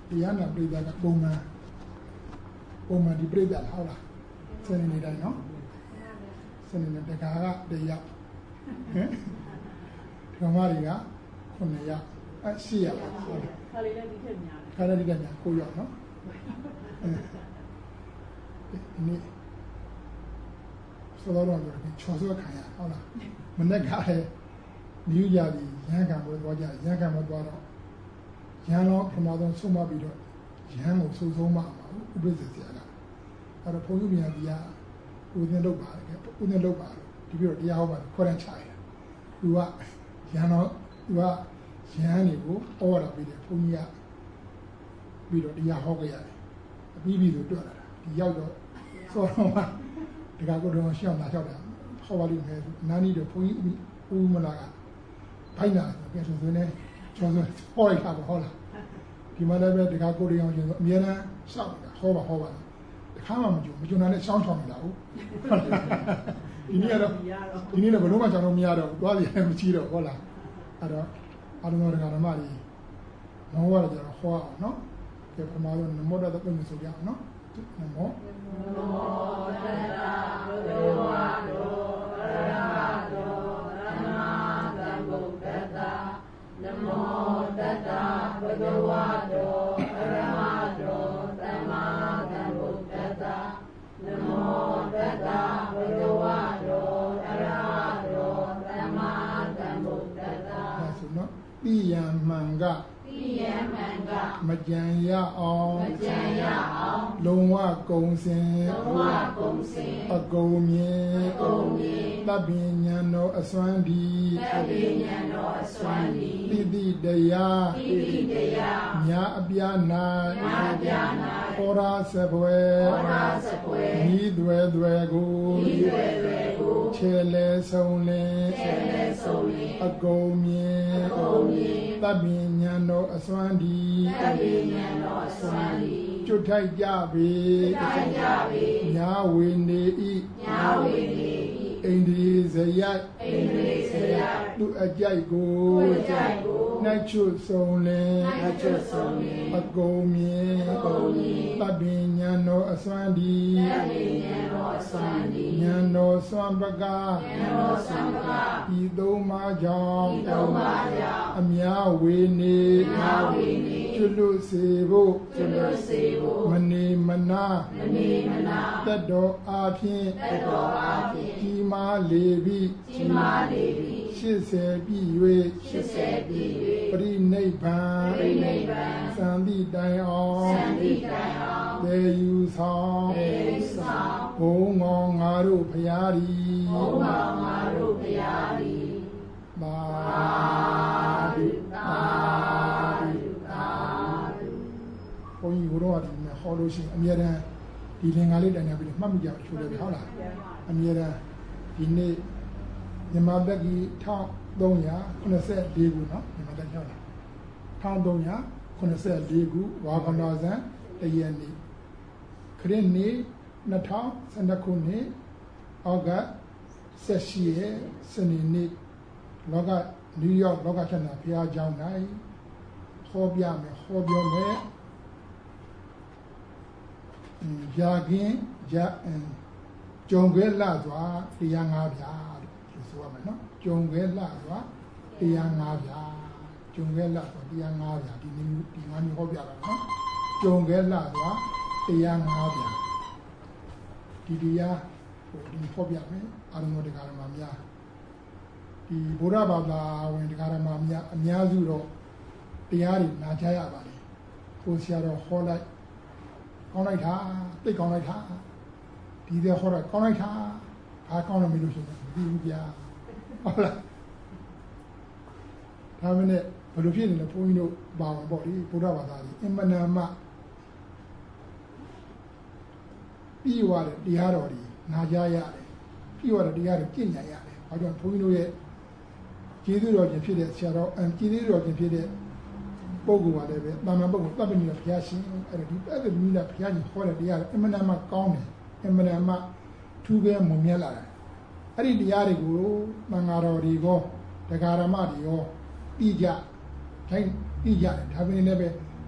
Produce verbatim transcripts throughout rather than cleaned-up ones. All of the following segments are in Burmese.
Diana played that Boma Boma di played that Hala. Sending it, I know. Sending the Gaga, the Yap. Kamaria, Konaya, I see ya. Karadina, Koya, no? So I don't know, Chozo Kaya, Hala. Manaka, New Yadi, Yanka with Waja, Yanka with Wada. Yano from other Soma Bido, Yamo Suzoma, Ubizia. At a Polumia, within the bar, within the bar, to be the hour, current child. You are Yano, you are Yanibu, or a bit of Pumia Bido, the Yahoga, a baby the daughter, the Yago. So, the Gago Sham Natoda, how you have Nani the Pumi Umanaga, Pina, the Chosen Hoy have a holler. You might have the Gago Miana, South, Hova Hova. Come you do not sound from now. You need a Baluma Miado, while you have a cheetah, Hola. I don't know the Garamari. No water, no? Get from out in the mother that women so young, no? No more. Manga, Majanya on Loma Gongsin, a Gomi, Labiano, a Swandi, Lidi Dea, Nya Abiana, Ora Sabwe, Nidwe Dwego, Chele Sole, a Gomi. Tabinyano Aswandi, Chutai Jabi, Yawindi, Indi Zayat, Do a Jaigo, Nature Sole, a Gomi, Tabinyano Aswandi, Yano Swambaga, Ido Majam, Amia Winnie, Chulu Sebo, Mani Mana, Tado Api, Kima Levi, She said, Be Pri Neighbor, Sandy Dion, there you saw, Hong on Aru Payari, For you wrote in the hollow shing, Amira, dealing a little and every mamma should have holla. Amira, Dine, the Mabagi, Town Donya, Conoset Degu, no, the Madonna. Town Donya, Conoset Degu, Wagonazan, the Yendi. Krene, Nata, Sandakune, Oga, Seshie, Senini, Loga, New York, Logachana, Pia Jaunai, Hobiame, Hobiome, Jagin, Ja and Jongue Lazwa, the young Avia, this woman, no? Jongue Lazwa, the young Avia, Jongue Lazwa, the young Avia, the money Hobia, no? Jongue Lazwa, the young Avia. Didia, the Hobia, I don't know the Garamamia. The Burababa, when the Garamamia, Miazuro, the Ari, Najaya Bali, Hosiaro, Hola. Con like her, they con like her. Did they horror con like her? I can't remember. Yeah. How many? But if you in the point of Bow body, Buddha, in Manama. You are the Harori, Najaya. You are the other Kenya. I don't point away. Kidu or the shadow and Kidu or the Bogu, whatever, Mamma Bogu, Babini of Yashi, and the other Mina Piani, Hora, the other, Emanama County, Emanama, Tuga Mumiela. I did the Arigo, Mangaro Rigo, the Garamadi, or Ija, Time Ija, having never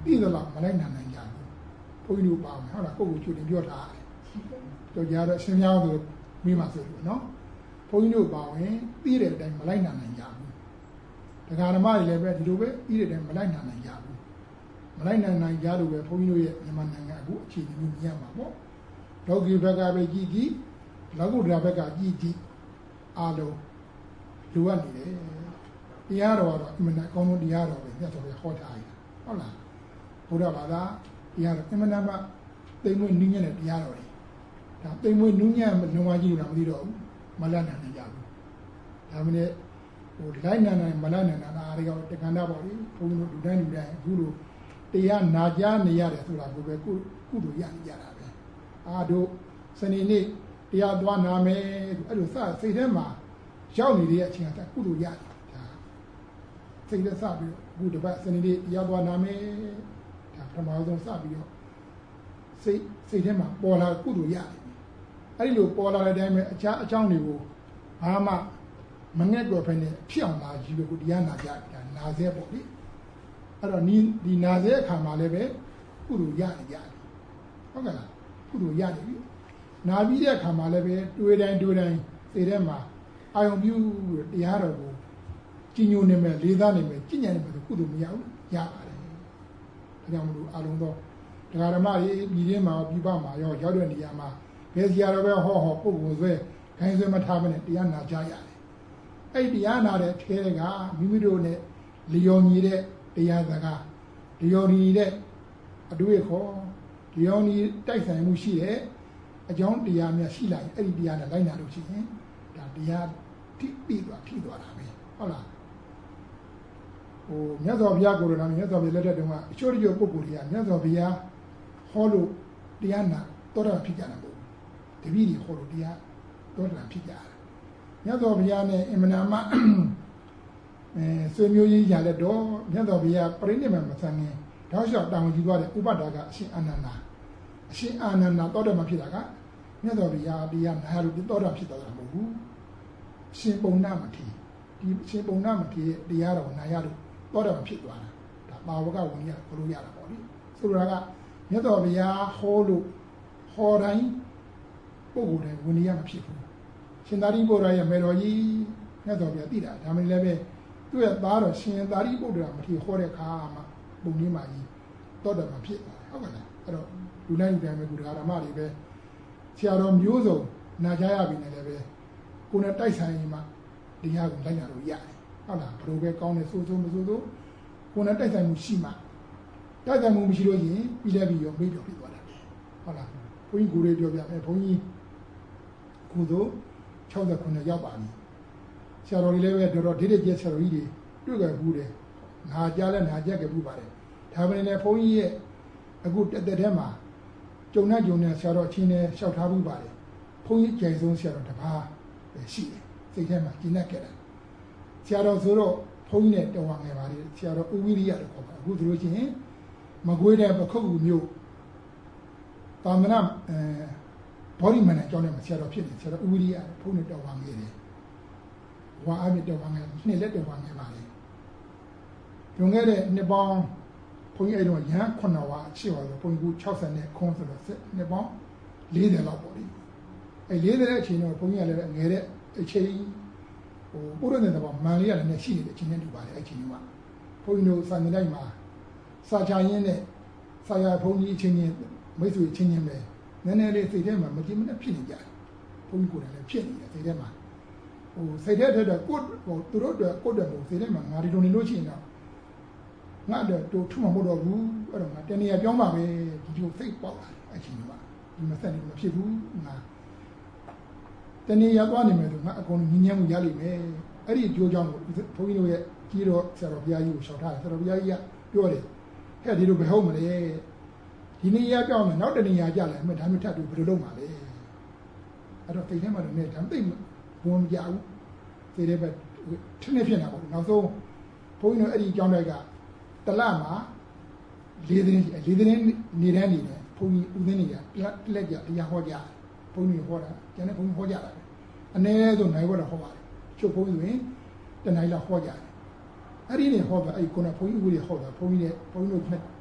သိသလောက်မလိုက်နိုင်နိုင်ကြဘူးဘုန်းကြီးတို့ပါမယ်ဟုတ်လားကိုယ့်ကိုချွေတင်ပြောထားတယ်တို့ကြတော့ရှင်များတို့မိမှဆိုလို့နော်ဘုန်းကြီးတို့ပါဝင်သိတဲ့အတိုင်းမလိုက်နိုင်နိုင်ကြဘူးတရားဓမ္မတွေလည်းပဲဒီလိုပဲသိတဲ့အတိုင်းမလိုက်နိုင်နိုင်ကြဘူးမလိုက်နိုင်နိုင်ကြလို့ပဲဘုန်းကြီးတို့ရဲ့မြန်မာနိုင်ငံအခုအခြေအနေမျိုးမြင်ရမှာပေါ့လောကီဘက်ကပဲကြည်ကြည်လောကုတ္တရာဘက်ကကြည်ကြည်အားလုံးလိုအပ်နေတယ်တရားတော်ကတော့အမှန်တန်အကောင်းဆုံးတရားတော်ပဲမြတ်စွာဘုရားဟောထားရဟုတ်လားဘုရားဘာသာတရားတော်အမှန်တန်မှသိမ့်မွေးနည်းညံ့တဲ့တရားတော်တွေဒါသိမ့်မွေးနည်းညံ့လုံဝါကြီးလို့မသိတော့ဘူးမလတ်နိုင်နိုင်ကြဘူးဒါမှလည်းဟိုလိုက်နိုင်နိုင်မလတ်နိုင်တာအားတွေကတက္ကန္တပေါ့လေဘုန်းကြီးတို့လူတိုင်းလူတိုင်းအခုလိုတရားနာကြားနေရတယ်ဆိုတာကိုပဲကုကုတို့ရနေကြတာပဲအာတို့စနေနေ့တရားသွားနာမယ်အဲ့လိုစစိတ်ထဲမှာရောက်နေတဲ့အချိန်ကကုတို့ရတယ်ဒါစိတ်သက်စပြီးအခုတပတ်စနေနေ့တရားသွားနာမယ်ဒါပထမဆုံးစပြီးတော့စိတ်စိတ်ထဲမှာပေါ်လာကုတို့ရတယ်အဲ့ဒီလိုပေါ်လာတဲ့အတိုင်းပဲအခြားအကြောင်းတွေကိုဘာမှမငဲ့တော့ဖ ೇನೆ ဖြစ်အောင်လာကြီးပဲကိုတရားနာကြတာနာစေပေါ့လေအဲ့တော့ဒီဒီနာစေအခါမှာလည်းပဲကုတို့ရနေကြတယ်ဟုတ်ကဲ့လားကုတို့ရတယ်ပြီနာပြီးတဲ့အခါမှာလည်းပဲတွေးတိုင်းတွေးတိုင်းစိတ်ထဲမှာအာယုံပြုတရားတော်ကိုကြီးညိုနေမယ်လေးစားနေမယ်ကြည်ညံနေမယ်ဆိုကုတို့မရဘူးရပါတယ်ဒါကြောင့်မလို့အလုံးသောတရားဓမ္မတွေပြည်ရင်းမှာပြည်ပမှာရောရောက်တဲ့နေရာမှာဘယ်စီရတော့ပဲဟောဟောပုဂ္ဂိုလ်ဆွဲခိုင်းဆွဲမထားမနဲ့တရားနာကြရတယ်အဲ့ဒီတရားနာတဲ့ထဲကမိမိတို့နဲ့လျော်ညီတဲ့တရားစကားလျော်ညီတဲ့အတွေ့အခေါ်လျော်ညီတိုက်ဆိုင်မှုရှိတဲ့အကြောင်းတရားများရှိလာရင်အဲ့ဒီတရားနဲ့လိုက်နာလို့ရှိရင်ဒါတရားထိပြီးသွားထိသွားတာပဲဟုတ်လားဟိုမြတ်စွာဘုရားကိုယ်တော်ကမြတ်စွာဘုရားလက်ထက်တုန်းကအချို့တချို့ပုဂ္ဂိုလ်တွေကမြတ်စွာဘုရားဟောလို့တရားနာတော်တာဖြစ်ကြတာပေါ့တပည့်တွေဟောလို့တရားတော်တာဖြစ်ကြတာမြတ်စွာဘုရားနဲ့အင်မနာမအဲဆွေမျိုးကြီးရလက်တော့မြတ်စွာဘုရားပြိဋိနိဗ္ဗာန်မဆန်းခင်တောက်လျှောက်တောင်းယူသွားတဲ့ဥပဒါကအရှင်အာနန္ဒာအရှင်အာနန္ဒာတော်တယ်မဖြစ်တာကမြတ်စွာဘုရားတရားနာလို့တော်တာဖြစ်သွားတာမဟုတ်ဘူးရှင်ပုံနာမထေရဒီရှင်ပုံနာမထေရတရားတော်နာရလို့တော်တယ်မဖြစ်သွားတာဒါပါဝကဝင်ရဘလို့ရတာပေါ့လေဆိုလိုတာကမြတ်စွာဘုရားဟောလို့ဟောတိုင်းပုဂ္ဂိုလ်တွေဝင်ရမဖြစ်ဘူးရှင်သာရိပုတ္တရာရဲ့မေတော်ကြီးမြတ်စွာဘုရားသိတာဒါမှလည်းပဲသူ့ရဲ့သားတော်ရှင်သာရိပုတ္တရာမထေရဟောတဲ့အခါမှာပုံကြီးမှကြီးတော်တယ်မဖြစ်ပါဟုတ်ကဲ့လားအဲ့တော့လူတိုင်းလူတိုင်းပဲကုဓမ္မတွေပဲဆရာတော်မျိုးစုံနာကြရပြီနဲ့လည်းပဲကိုယ်နဲ့တိုက်ဆိုင်မှတရားကိုလိုက်ရလို့ရတယ်ဟုတ်လားဘယ်လိုပဲကောင်းတယ်ဆိုဆိုမဆိုဆိုကိုယ်နဲ့တိုက်ဆိုင်မှုရှိမှတိုက်ဆိုင်မှုမရှိလို့ရင်ပြီးလည်းပြီးရောမေ့ပြောဖြစ်သွားတယ်ဟုတ်လားဘုန်းကြီးကိုယ်လေးပြောပြမယ်ဘုန်းကြီးကုသိုလ်၆၉ရောက်ပါပြီဆရာတော်ကြီးလည်းပဲတော်တော်ဒိဋ္ဌိကျဆရာတော်ကြီးတွေတွေ့ကြဘူးတယ်နာကြားလဲနာကြက်ကြဘူးပါတယ်ဒါပေမဲ့လည်းဘုန်းကြီးရဲ့အခုတက်တက်ထဲမှာကြုံနဲ့ကြုံနဲ့ဆရာတော်ချင်းနဲ့လျှောက်ထားဘူးပါတယ်ဘုန်းကြီးကြိုင်ဆုံးဆရာတော်တပါးရှိတယ်စိတ်ထဲမှာကျဉ်းနဲ့ကြက်တယ်ဆရာတော်ဆိုတော့ဘုန်းကြီးနဲ့တော်ဝင်ငယ်ပါလေဆရာတော်ဥဝိရိယလို့ခေါ်ပါတယ်အခုဆိုလို့ရှိရင်မကွေးတဲ့ပခုတ်ကူမျိုးတာမနာအဲဘောဓိမန်နဲ့ကြောင်းထဲမှာဆရာတော်ဖြစ်နေဆရာတော်ဥဝိရိယဘုန်းနဲ့တော်ဝင်ငယ်တယ်ဝါအမြတ်တော်ဝင်ငယ်နှစ်လက်တော်ဝင်ငယ်ပါလေလွန်ခဲ့တဲ့နှစ်ပေါင်းဘုန်းကြီးအဲ့တော့ရဟန်းခုနှစ်ဝါရှိပါတော့ဘုန်းကြီးက၆၀နဲ့ခွန်းဆိုတော့နှစ်ပေါင်း၄၀လောက်ပေါ့လေအဲ့၄၀တဲ့အချိန်တော့ဘုန်းကြီးကလည်းငယ်တဲ့အချိန်ဟိုပုရိသေတဘောမန်လေးရတယ်နဲ့ရှိနေတဲ့အချိန်နဲ့တူပါတယ်အဲ့ချိန်ကဘုန်းကြီးတို့စာနေတိုင်းမှာစာချရင်းနဲ့ဆရာဘုန်းကြီးအချင်းချင်းမိတ်ဆွေချင်းချင်းပဲနည်းနည်းလေးစိတ်ထဲမှာမကြည်မနဲ့ဖြစ်နေကြတယ်ဘုန်းကြီးကိုယ်တိုင်လည်းဖြစ်နေတယ်စိတ်ထဲမှာဟိုစိတ်ထဲထဲတော့ကိုယ်ဟိုသူတို့တော့ကိုယ်တည်းကိုစိတ်ထဲမှာငါဒီလိုနေလို့ရှိရင်တော့ငါတော့တူထမမတော့ဘူးအဲ့တော့ငါတနေရာပြောင်းပါပဲဒီလိုစိတ်ပေါက်လာအချိန်မှာဒီမဆက်နေမဖြစ်ဘူးငါတနေရာသွားနေမယ်ဆိုငါအကုန်ညီညွတ်မှုရလိမ့်မယ်အဲ့ဒီအကျိုးကြောင့်ဘုန်းကြီးတို့ရဲ့ကြီးတော်ဆရာတော်ဘုရားကြီးကိုရှောက်ထားတယ်ဆရာတော်ဘုရားကြီးကပြောတယ်ဟဲ့ဒီလိုဘယ်ဟုတ်မလဲဒီနေရာပြောင်းမယ်နောက်တနေရာကြလဲအမှဒါမျိုးထပ်ပြီးဘယ်လိုလုပ်မှာလဲအဲ့တော့တိတ်ထဲမှာတော့နေတယ်တိတ်ဘုံမကြဘူးဒီတဲ့ပဲထင်းနေဖြစ်နေတာပေါ့နောက်ဆုံးဘုန်းကြီးတို့အဲ့ဒီအကြောင်းတွေကတလမှာလေးသိန်းလေးသိန်းနေတန်းနေတယ်ဘုန်းကြီးဦးသိန်းနေရလက်ကြတရားဟောကြဘုန်းကြီးဟောတာကျန်တဲ့ဘုန်းကြီးဟောကြတာအနည်းဆုံးနိုင်ဘက်တော့ဟောပါတယ်ချုပ်ဘုန်းကြီးဆိုရင်တနိုင်လောက်ဟောကြတယ်အဲ့ဒီနေဟောတာအဲ့ဒီခုနဘုန်းကြီးဦးတွေဟောတာဘုန်းကြီးနဲ့ဘုန်းကြီးတို့တ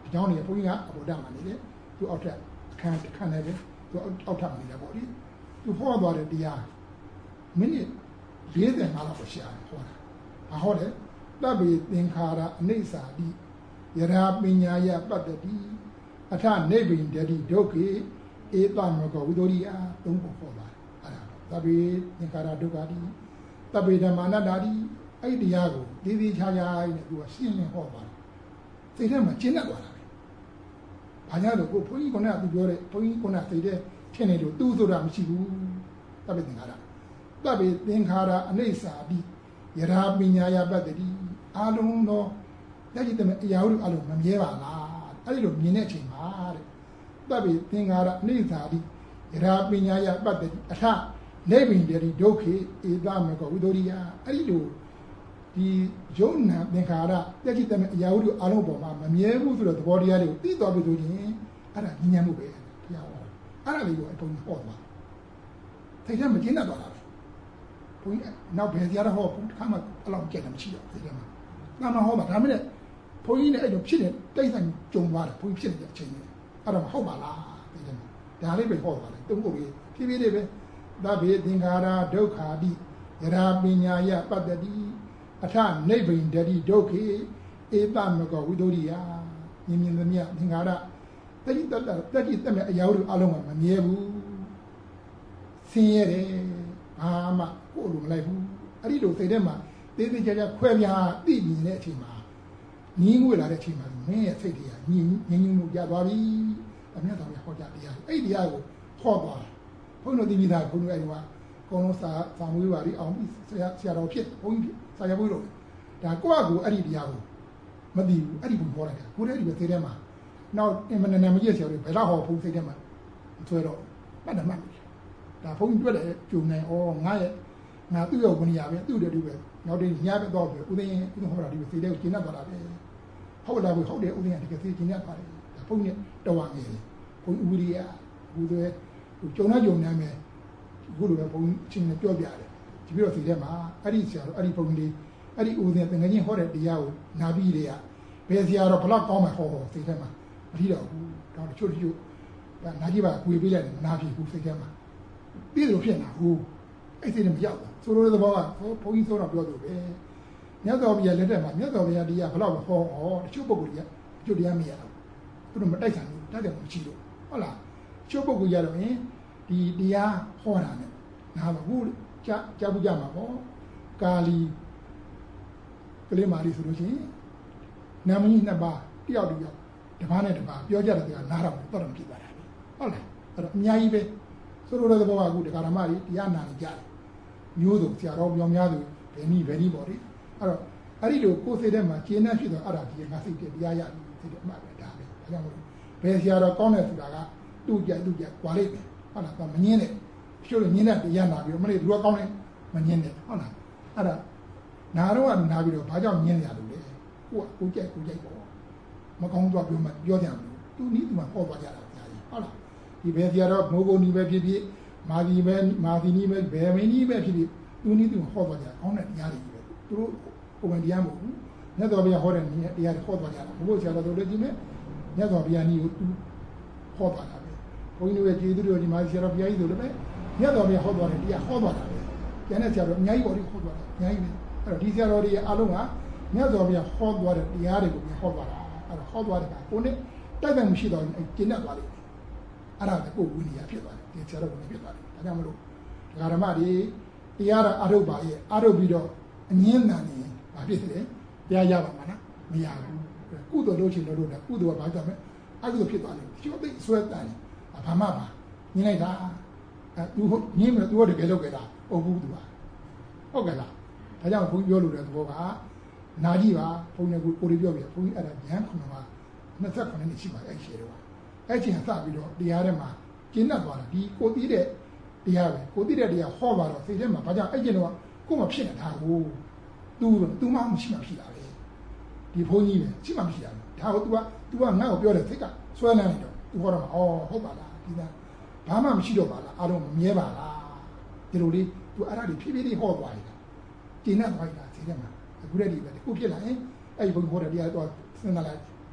ဒီကြောင့်နေဘုန်းကြီးကအပေါ်တက်မှနေတယ်သူအောက်ထက်အခန်းခန်းနေတယ်သူအောက်ထပ်နေတယ်ပေါ့လေသူဟောသွားတဲ့တရားမိနစ်၄၅လောက်ပဲရှာဟောတာဘာဟောလဲတပ်ပေသင်္ခါရအနိစ္စတိယရာပညာယပတ္တိအထနိဗ္ဗိန္ဒတိဒုက္ခေဧတမကောဝိသောရိယသုံးဖို့ဟောတာအဲ့ဒါတပ်ပေသင်္ခါရဒုက္ခတိတပ်ပေဓမ္မနာတာတိအဲ့ဒီတရားကိုဒီဒီချာချာနဲ့သူကရှင်းလင်းဟောပါတယ်စိတ်ထဲမှာကျဉ်းတတ်သွားတာပဲဘာညာလို့ကိုဘုန်းကြီးကလည်းသူပြောတယ်ဘုန်းကြီးကလည်းစိတ်ထဲထင်နေလို့သူ့ဆိုတာမရှိဘူးတပ်ပေသင်္ခါရတပ်ပေသင်္ခါရအနိစ္စတိယရာပညာယပတ္တိအာလုံးသောလက်ရှိတဲ့အရာတို့အလုံးမမြဲပါလားအဲ့ဒီလိုမြင်တဲ့အချိန်မှာတဲ့တပ်ပေသင်္ခါရအနိစ္စတိယရာပညာယပတ္တိအထနိဗ္ဗိန္ဒတိဒုက္ခေဧတမကောဝိသောရိယအဲ့ဒီလိုဒီယုံနာသင်္ခါရလက်ရှိတဲ့အရာတို့အလုံးပေါ်မှာမမြဲဘူးဆိုတော့သဘောတရားတွေကိုသိတော်ပြီဆိုရင်အဲ့ဒါဉာဏ်မှုပဲတရားဟောအဲ့ဒါလေးကိုအတုံးဟောသွားထိတ်ထဲမကျင်းတတ်သွားတာပဲဘုန်းကြီးနောက်ဘယ်တရားဟောဘုန်းတစ်ခါမှအလောက်ကြက်တယ်မရှိတော့ဒီထဲမှာနာမဟောမှာဒါမှလည်းဘုန်းကြီးနဲ့အဲ့လိုဖြစ်နေတိတ်ဆိုင်ကြုံသွားတယ်ဘုန်းကြီးဖြစ်နေတဲ့အချိန်ကြီးအဲ့ဒါမဟုတ်ပါလားဒီထဲမှာဒါလေးပဲဟောသွားတယ်တုံးဖို့ပြီးဖြည်းဖြည်းလေးပဲသဗ္ဗေသင်္ခါရဒုက္ခတိယရာပညာယပတ္တိအထနိဗ္ဗိန္ဒတိဒုက္ခေဧတမကောဝိသောရိယမြင်မြင်သမျှသင်္ခါရတတိတတတတိတမဲ့အရာတို့အလုံးကမမြဲဘူးဆင်းရဲတယ်ဘာမှကိုယ်လိုမလိုက်ဘူးအဲ့ဒီလိုစိတ်ထဲမှာသေးသေးချာချာခွဲပြားသိမြင်တဲ့အချိန်မှာညီးငွေလာတဲ့အချိန်မှာမင်းရဲ့စိတ်တွေကညီးငြင်းညူးမှုကြသွားပြီအမြတ်တော်ရဟောကြားတရားအဲ့ဒီတရားကိုဟောသွားတယ်ဘုန်းတော်တိမိသားဘုန်းတော်အဲ့ဒီကကောင်းလုံးစာစာမွေးပါလိအောင်ဆရာဆရာတော်ဖြစ်ဘုန်းကြီးဆရာဘုန်းတော်ဒါကိုယ့်အကူအဲ့ဒီတရားကိုမသိဘူးအဲ့ဒီဘုံဟောလိုက်တာကိုယ်တည်းဒီပဲစိတ်ထဲမှာနောက်အင်မနာနာမကြီးဆရာတွေဘယ်တော့ဟောဘုံစိတ်ထဲမှာဆွဲတော့မှတ်တယ်မှတ်တယ်ဒါဘုန်းကြီးတွေ့တယ်ကြုံနေဩငါရဲ့ငါသူ့ရဲ့ဝဏ္ဏရာပဲသူ့တဲ့တူပဲနောက်ဒီညပဲတော့ပဲဥဒင်းဥဒင်းဟောတာဒီပဲစိတ်ထဲကိုကျဉ်းတတ်သွားတာပဲဟုတ်လားဘုဟုတ်တယ်ဥဒင်းကဒီကစိတ်ကျဉ်းတတ်သွားတယ်ဒါဘုန်းကြီးတော်ဝငယ်ဘုန်းဦးရိယဘုသွဲကြုံနေကြုံနေမယ်အခုလိုပဲဘုန်းချင်းနဲ့ပြောပြတယ်ဒီပြီးတော့စိတ်ထဲမှာအဲ့ဒီဆရာတော်အဲ့ဒီဘုန်းကြီးအဲ့ဒီဥဒင်းတငယ်ချင်းဟောတဲ့တရားကိုနာပြီးတွေကဘယ်ဆရာတော်ဘလောက်ကောင်းမှဟောဟောစိတ်ထဲမှာမထီတော့ဘူးဒါတချို့တချို့နာကြည့်ပါကိုယ်ပေးလိုက်တယ်နာပြီဘူးစိတ်ထဲမှာပြည့်လို့ဖြစ်နေတာဟုတ်အဲ့ဒီမရောက်ဘူးဆိုလိုတဲ့သဘောကဘုန်းကြီးဆိုတော့ပြောသူပဲမြတ်စွာဘုရားလက်ထက်မှာမြတ်စွာဘုရားတရားဘလောက်မဟောဟောတချို့ပုဂ္ဂိုလ်တွေကတချို့တရားမရဘူးသူတို့မတိုက်ဆိုင်ဘူးတိုက်တယ်မရှိလို့ဟုတ်လားတချို့ပုဂ္ဂိုလ်ကြတော့ရင်ဒီတရားဟောတာနဲ့နားဘူးကြားကြားဘူးကြမှာပေါ့ကာလီကလေးမာရီဆိုလို့ရှိရင်နာမည်နှစ်ပါးတယောက်တယောက်တစ်ပါးနဲ့တစ်ပါးပြောကြတဲ့ကနားတော့တော့မဖြစ်ပါဘူးဟုတ်လားအဲ့တော့အများကြီးပဲဆိုလိုတဲ့သဘောကအခုဒကာဓမ္မတွေတရားနာနေကြတယ်မျိုးစုံဆရာတော်ပြောများသူဘယ်နည်းဘယ်နည်းပေါ့လေအဲ့တော့အဲ့ဒီလိုကိုယ်စိတ်ထဲမှာကျဉ်းနှံ့ဖြစ်တော့အဲ့ဒါဒီငါစိတ်တရားရပြီစိတ်ထဲမှာပဲဒါပဲဒါကြောင့်မလို့ဘယ်ဆရာတော်ကောင်းတယ်ဆိုတာကသူ့ကြသူ့ကြကွာလိုက်တယ်ဟုတ်လားတော့မငင်းနဲ့ကျိုးလို့ငင်းတဲ့တရားနာပြီးတော့မလေးသူကကောင်းတယ်မငင်းနဲ့ဟုတ်လားအဲ့ဒါနာတော့ကနာပြီးတော့ဘာကြောင့်ငင်းရလို့လဲကိုကကိုကြိုက်ကိုကြိုက်ပေါ့မကောင်းတော့ပြောမှပြောကြတယ်သူနီးသူမှဟောသွားကြတာဆရာကြီးဟုတ်လားဒီဘယ်ဆရာတော်မိုးကုန်နီးပဲဖြစ်ဖြစ်မာဒီပဲမာဒီနီးပဲဘယ်မင်းနီးပဲဖြစ်ဖြစ်သူနီးသူဟောသွားကြကောင်းတဲ့တရားတွေပဲသူတို့ပုံမှန်တရားမဟုတ်ဘူးမြတ်စွာဘုရားဟောတဲ့တရားတွေဟောသွားကြတာဘုရားဆရာတော်တို့လည်းဒီမဲ့မြတ်စွာဘုရားနီးကိုသူဟောသွားတာပဲဘုန်းကြီးတို့ရဲ့ကျေးဇူးတော်ဒီမာဆရာတော်ဘုရားကြီးတို့လည်းပဲမြတ်စွာဘုရားဟောသွားတဲ့တရားဟောသွားတာပဲကျန်တဲ့ဆရာတော်အများကြီးပေါ်ပြီးဟောသွားတာအများကြီးပဲအဲ့တော့ဒီဆရာတော်တွေအားလုံးကမြတ်စွာဘုရားဟောသွားတဲ့တရားတွေကိုဟောသွားတာအဲ့တော့ဟောသွားတဲ့ကကိုနဲ့တိုက်ဆိုင်မှုရှိတော့ကျင့်တတ်သွားလိမ့်မယ်အဲ့ဒါကကိုယ်ဝိနည်းဖြစ်သွားတယ်ဒီဆရာတော်ကဖြစ်သွားတယ်ဒါကြောင့်မလို့ဒကာဓမ္မတွေတရားတော်အာရုပ်ပါရဲ့အာရုပ်ပြီးတော့အငင်းတန်နေဘာဖြစ်တယ်တရားရပါမှာလားမရဘူးကုသိုလ်လုပ်ချင်လို့လုပ်တယ်ကုသိုလ်ကဘာကြောင့်လဲအကုသိုလ်ဖြစ်သွားတယ်ချိုးသိဆွဲတန်တယ်ဘာမှပါညင်းလိုက်တာအဲသူညင်းမယ်သူကတကယ်လုပ်ကြတာဟုတ်ဘူးသူကဟုတ်ကဲ့လားဒါကြောင့်ဘုန်းကြီးပြောလို့တဲ့သဘောကနာကြည့်ပါဘုန်းကြီးကကိုယ်ပြောပြဘုန်းကြီးအဲ့ဒါဉာဏ်ခုနကနှစ်ဆက်ခုနှစ်ရှိပါအဲ့ရှယ်တော့အဲ့ချင်းစပြီးတော့တရားထဲမှာကျင့်တတ်သွားတာဒီကိုသိတဲ့တရားပဲကိုသိတဲ့တရားဟောပါတော့စိတ်ထဲမှာဘာကြောင့်အဲ့ကျင့်တော့ကိုယ်မဖြစ်နေတာကိုသူသူမှမရှိမှဖြစ်တာပဲဒီဘုန်းကြီးပဲရှိမှမရှိတာဒါကို तू က तू ကငါ့ကိုပြောတယ်စိတ်ကဆွဲလန်းနေတော့ तू ဟောတော့မှာအော်ဟုတ်ပါလားဒီကဘာမှမရှိတော့ပါလားအားလုံးမမြဲပါလားဒီလိုလေး तू အဲ့ဒါတွေဖြည်းဖြည်းလေးဟောသွားတယ်ကျင့်တတ်သွားတာစိတ်ထဲမှာအခုတည်းဒီပဲခုဖြစ်လာရင်အဲ့ဒီဘုန်းကြီးဟောတဲ့တရားတော့စဉ်းစားလိုက်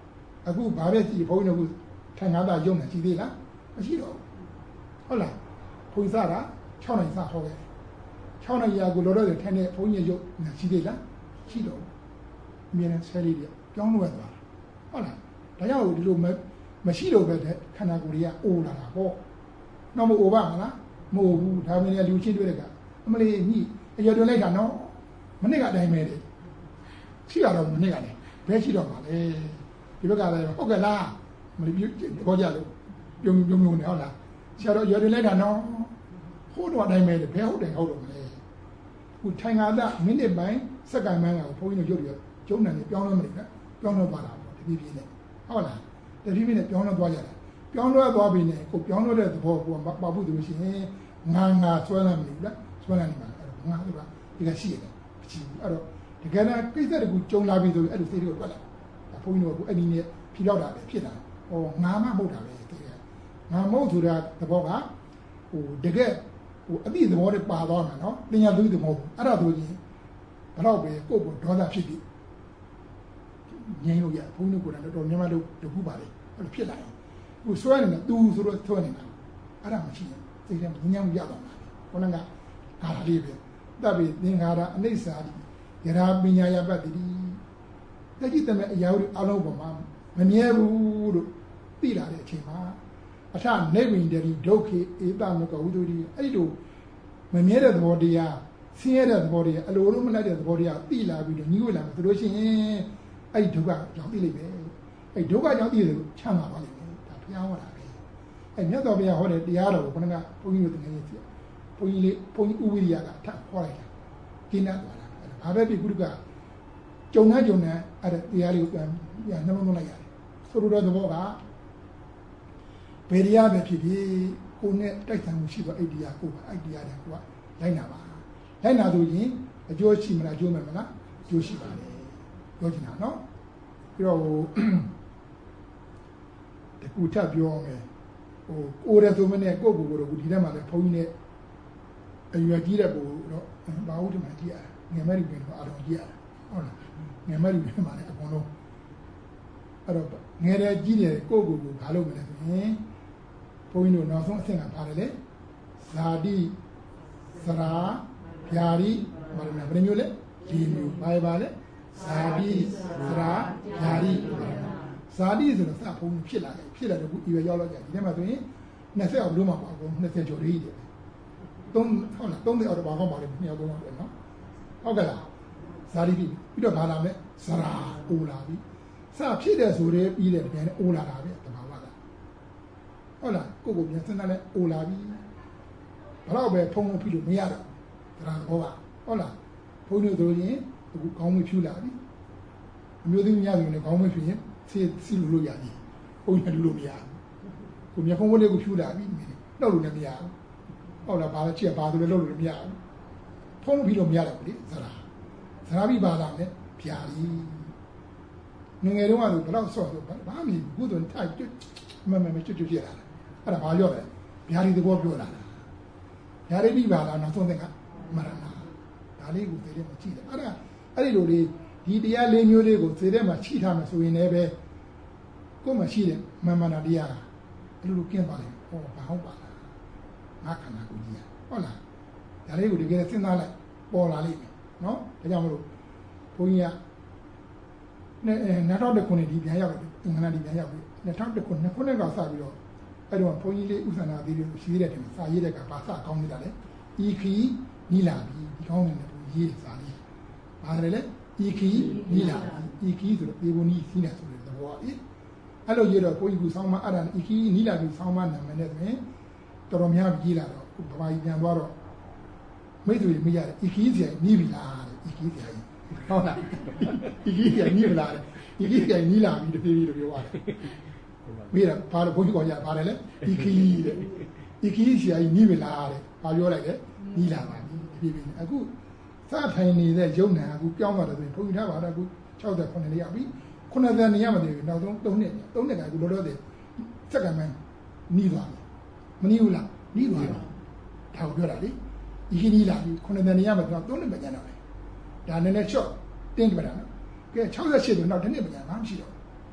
အခုဘာပဲကြည့်ဘုန်းကြီးတို့ထိုင်ငါးသားရုံနေကြည့်သေးလားမရှိတော့ဟုတ်လားဘုန်းစားတာ၆နိုင်စဟောခဲ့၆နိုင်ရာကိုလောလောဆယ်ထိုင်နေဘုန်းကြီးရုပ်နေကြည့်သေးလားရှိတော့မြင်တဲ့ဆဲလေးတွေပြောင်းလို့ရသွားတာဟုတ်လားဒါကြောင့်ဒီလိုမရှိတော့ပဲခန္ဓာကိုယ်တွေကအိုးလာတာပေါ့တော့မအိုးပါမလားမဟုတ်ဘူးဒါမင်းလည်းလူချင်းတွေ့တဲ့ကအမလေးညိအရွယ်တွင်လိုက်တာနော်မနစ်ကအတိုင်းပဲလေရှိရတော့မနစ်ကလည်းဘဲရှိတော့ပါလေဒီဘက်ကလည်းဟုတ်ကဲ့လားမလေးပြောကြလို့ပြုံပြုံပြုံနေဟုတ်လားဆရာတော်ရွယ်တွင်လိုက်တာနော်ဟိုတော့အတိုင်းပဲလေဘဲဟုတ်တယ်ဟုတ်တော့မလဲခုထိုင်ငါသားမိနစ်ပိုင်းစက္ကန့်ပိုင်းကဘုန်းကြီးတို့ရုပ်ရကျုံးတယ်ပြောင်းလို့မနေနဲ့ပြောင်းလို့သွားတာပေါ့တပြေးပြေးနဲ့ဟုတ်လားတပြေးပြေးနဲ့ပြောင်းလို့သွားကြတယ်ပြောင်းလို့သွားပြီနဲ့ကိုပြောင်းလို့တဲ့သဘောကိုပါဖို့သူရှိရင်ငါငါဆွဲလာမလို့လားဆွဲလာနေမှာအဲ့တော့ငါတို့ကဒီကရှိရတယ်အချီအဲ့တော့ဒီကနေ့ကိစ္စတကူကြုံလာပြီဆိုရင်အဲ့လိုစိတ်တွေကိုတွက်လာဒါဘုန်းကြီးတို့ကအဲ့ဒီနဲ့ဖြေတော့တာပဲဖြစ်တာဟောငါမှမဟုတ်တာပဲတကယ်ငါမဟုတ်ဆိုတာသဘောကဟိုတကယ်ဟိုအတိသဘောတွေပါသွားမှာနော်ပညာသူသဘောအဲ့ဒါဆိုရင်ဘယ်တော့ပဲကိုယ့်ကိုဒေါသဖြစ်ပြီးငြိမ်းလို့ရဘုန်းကြီးတို့ကတော့မြန်မာတို့တခုပါလေအဲ့လိုဖြစ်လာရင်ဟိုဆွဲနေတာသူဆိုတော့ဆွဲနေတာအဲ့ဒါမရှိဘူးသိတယ်ညံ့ညံ့ရတော့မှာခေါင်းကကာလာလေးပဲတပ်ပြီးသင်္ခါရအနိစ္စတိယရာပညာယပတ်တိတတိတမေအရာတို့အလုံးပေါ်မှာမမြဲဘူးလို့သိလာတဲ့အချိန်မှာအထနေဝိန္ဒရီဒုက္ခေဧတမကဝိတုတိအဲ့လိုမမြဲတဲ့သဘောတရားဆင်းရဲတဲ့သဘောတရားအလိုလိုမလိုက်တဲ့သဘောတရားသိလာပြီးတော့ညီဝေလာမယ်ဆိုလို့ရှိရင်အဲ့ဒီဒုက္ခကြောင့်သိလိမ့်မယ်အဲ့ဒုက္ခကြောင့်သိတယ်လို့ချမ်းသာပါလိမ့်မယ်ဒါဘုရားဟောတာပဲအဲ့မြတ်စွာဘုရားဟောတဲ့တရားတော်ကိုခဏကဘုန်းကြီးတို့တကယ်ကြီးသိဘုန်းကြီးလေးဘုန်းကြီးဥဝိရိယကထပ်ဟောလိုက်တာကျင်းတတ်သွားတာဘာပဲဖြစ်ကုသကကြုံနေကြုံနေအဲ့ဒါတရားလေးကိုပြန်ပြန်နှလုံးသွင်းလိုက်ရတယ်ဆိုလိုတဲ့သဘောကဘယ်တရားပဲဖြစ်ဖြစ်ကိုယ်နဲ့တိုက်ဆိုင်မှုရှိတော့အဲ့တရားကိုအဲ့တရားတွေကိုကလိုက်နာပါလိုက်နာလို့ရင်အကျိုးရှိမလားအကျိုးမဲ့မလားအကျိုးရှိပါလေပြောချင်တာနော်ပြီးတော့ဟိုတကူထပ်ပြောမယ်ဟိုကိုယ်ရဆိုမနဲ့ကိုယ့်ကိုယ်ကိုဒီထဲမှာလည်းဘုန်းကြီးနဲ့အရွယ်ကြီးတဲ့ကိုတော့ဘာဟုတ်တယ်မှကြည့်ရငယ်မရီပင်တော့အတော်ကြည့်ရဟုတ်လားငယ်မရီပင်မှာလည်းအကုန်လုံးအဲ့တော့ငယ်တဲ့ကြီးတဲ့ကိုယ့်ကိုယ်ကိုဘာလုပ်မလဲဆိုရင်ဘုန်းကြီးတို့နောက်ဆုံးအဆင့်ကပါတယ်လေဇာတိသရာဗျာတိမရဏဘယ်မျိုးလဲဒီမျိုးဘာပါလဲဇာတိသရာဗျာတိဇာတိဆိုတော့စဖုံးဖြစ်လာတယ်ဖြစ်လာတော့ဒီရွယ်ရောက်တော့ကြဒီထဲမှာဆိုရင်နှစ်ဆယ်အောင်လို့မှာပါအကုန်နှစ်ဆယ်ကျော်လေးတယ်သုံးဟုတ်လားသုံးတဲ့အော်တော့ဘာမှမပါဘူးနှစ်ယောက်သုံးယောက်တယ်နော်ဟုတ်ကဲ့လားဇာတိပြီးပြီးတော့ဘာလာမလဲဇရာအိုလာပြီစဖြစ်တယ်ဆိုတဲ့ပြီးတဲ့ပြန်အိုလာတာပဲတဘာဝလားဟုတ်လားကိုကိုပြန်စဉ်းစားလဲအိုလာပြီဘတော့ပဲဖုံဖုံဖြစ်လို့မရတော့ဇရာဘောကဟုတ်လားဘုန်းကြီးတို့ဆိုရင်အခုခေါင်းမဖြူလာပြီအမျိုးသမီးများဆိုရင်ခေါင်းမဖြူရင်စီစီလို့လို့ရပြီဘုန်းကြီးလို့မရဘူးကိုမျက်ခုံးလေးကိုဖြူလာပြီတော့လို့လည်းမရဘူးဟုတ်လားဘာလဲချက်ဘာလို့လဲလို့လို့မရဘူးဖုံးပြီးတော့မရတော့ဘူးလေဇရာဇရာပြီးပါလာမယ်ဗျာလီငငယ်တုန်းကဆိုဘလောက်ဆော့ဆိုဘာမှမဘူးသူထိုက်ကျွတ်မမမကျွတ်ကျွတ်ပြလာတယ်အဲ့ဒါဘာပြောလဲဗျာလီသဘောပြောလာတာဗျာလီပြီးပါလာနောက်ဆုံးသင်ကမရဏဒါလေးကိုသေတဲ့မှာကြည့်တယ်အဲ့ဒါအဲ့ဒီလိုလေးဒီတရားလေးမျိုးလေးကိုသေတဲ့မှာချိထားမယ်ဆိုရင်လည်းပဲကိုယ်မှရှိတယ်မမနာတရားအဲ့လိုလိုကျင်းပါလေဟောဘာဟုတ်ပါလားငါခန္ဓာကိုယ်ကြီးဟုတ်လားဒါလေးကိုတကယ်စဉ်းစားလိုက်ပေါ်လာလိမ့်မယ်နော်ဒါကြောင့်မလို့ဘုန်းကြီးကနဲ့နှစ်ထောင်တစ်ခုနှစ်ဒီပြန်ရောက်တယ်အင်္ဂလန်ဒီပြန်ရောက်ပြီနှစ်ထောင်တစ်ခုနှစ်ခုနှစ်ကစပြီးတော့အဲ့တော့ဘုန်းကြီးလေးဥစ္စာနာသေးတယ်ရှိတဲ့တင်စာရေးတဲ့ကဘာစကောင်းနေတာလဲဤခီနီလာပြီဒီကောင်းနေတဲ့ဘုန်းကြီးရေးစာလေးပါတယ်လေဤခီနီလာပြီဤခီဆိုတော့ပေဘုန်ကြီးစီးနေဆိုတဲ့သဘောอ่ะအဲ့လိုရေးတော့ဘုန်းကြီးကဆောင်းမအဲ့ဒါဤခီနီလာပြီဆောင်းမနာမည်နဲ့ဆိုရင်တော်တော်များကြီးလာတော့ဗမာကြီးပြန်သွားတော့မိတ်ဆွေမိရတယ်ဤခီစီနီးပြီလားတဲ့ဤခီစီဟုတ်လားဤခီစီနီးပြီလားတဲ့ဤခီစီနီးလာပြီတပြေးပြေးလို့ပြောရတယ်မိရဘာလို့ဘုန်းကြီးကရပါတယ်လေဤခီတဲ့ဤခီစီနီးပြီလားတဲ့ဘာပြောလိုက်လဲနီးလာပါပြီတပြေးပြေးအခုစထိုင်နေတဲ့ယုံနာအခုပြောင်းသွားတယ်ဆိုရင်ဘုန်းကြီးထားပါတော့အခု၆၀ခုနှစ်နေရပြီခုနှစ်သက်နေရမသေးဘူးနောက်ဆုံး၃နှစ်၃နှစ်ကအခုလောလောဆယ်စက္ကန့်မှနီးသွားပြီမနီးဘူးလားနီးသွားတော့ဒါကိုပြောတာလေဒီခီနီးလာပြီခုနှစ်သက်နေရမှာတော့၃နှစ်ပဲကျန်တော့တယ်ဒါနည်းနည်းချော့တင်းကြပါလားနော်ကဲ၆၈ဆိုနောက်တစ်နှစ်ပဲကျန်မှမရှိတော့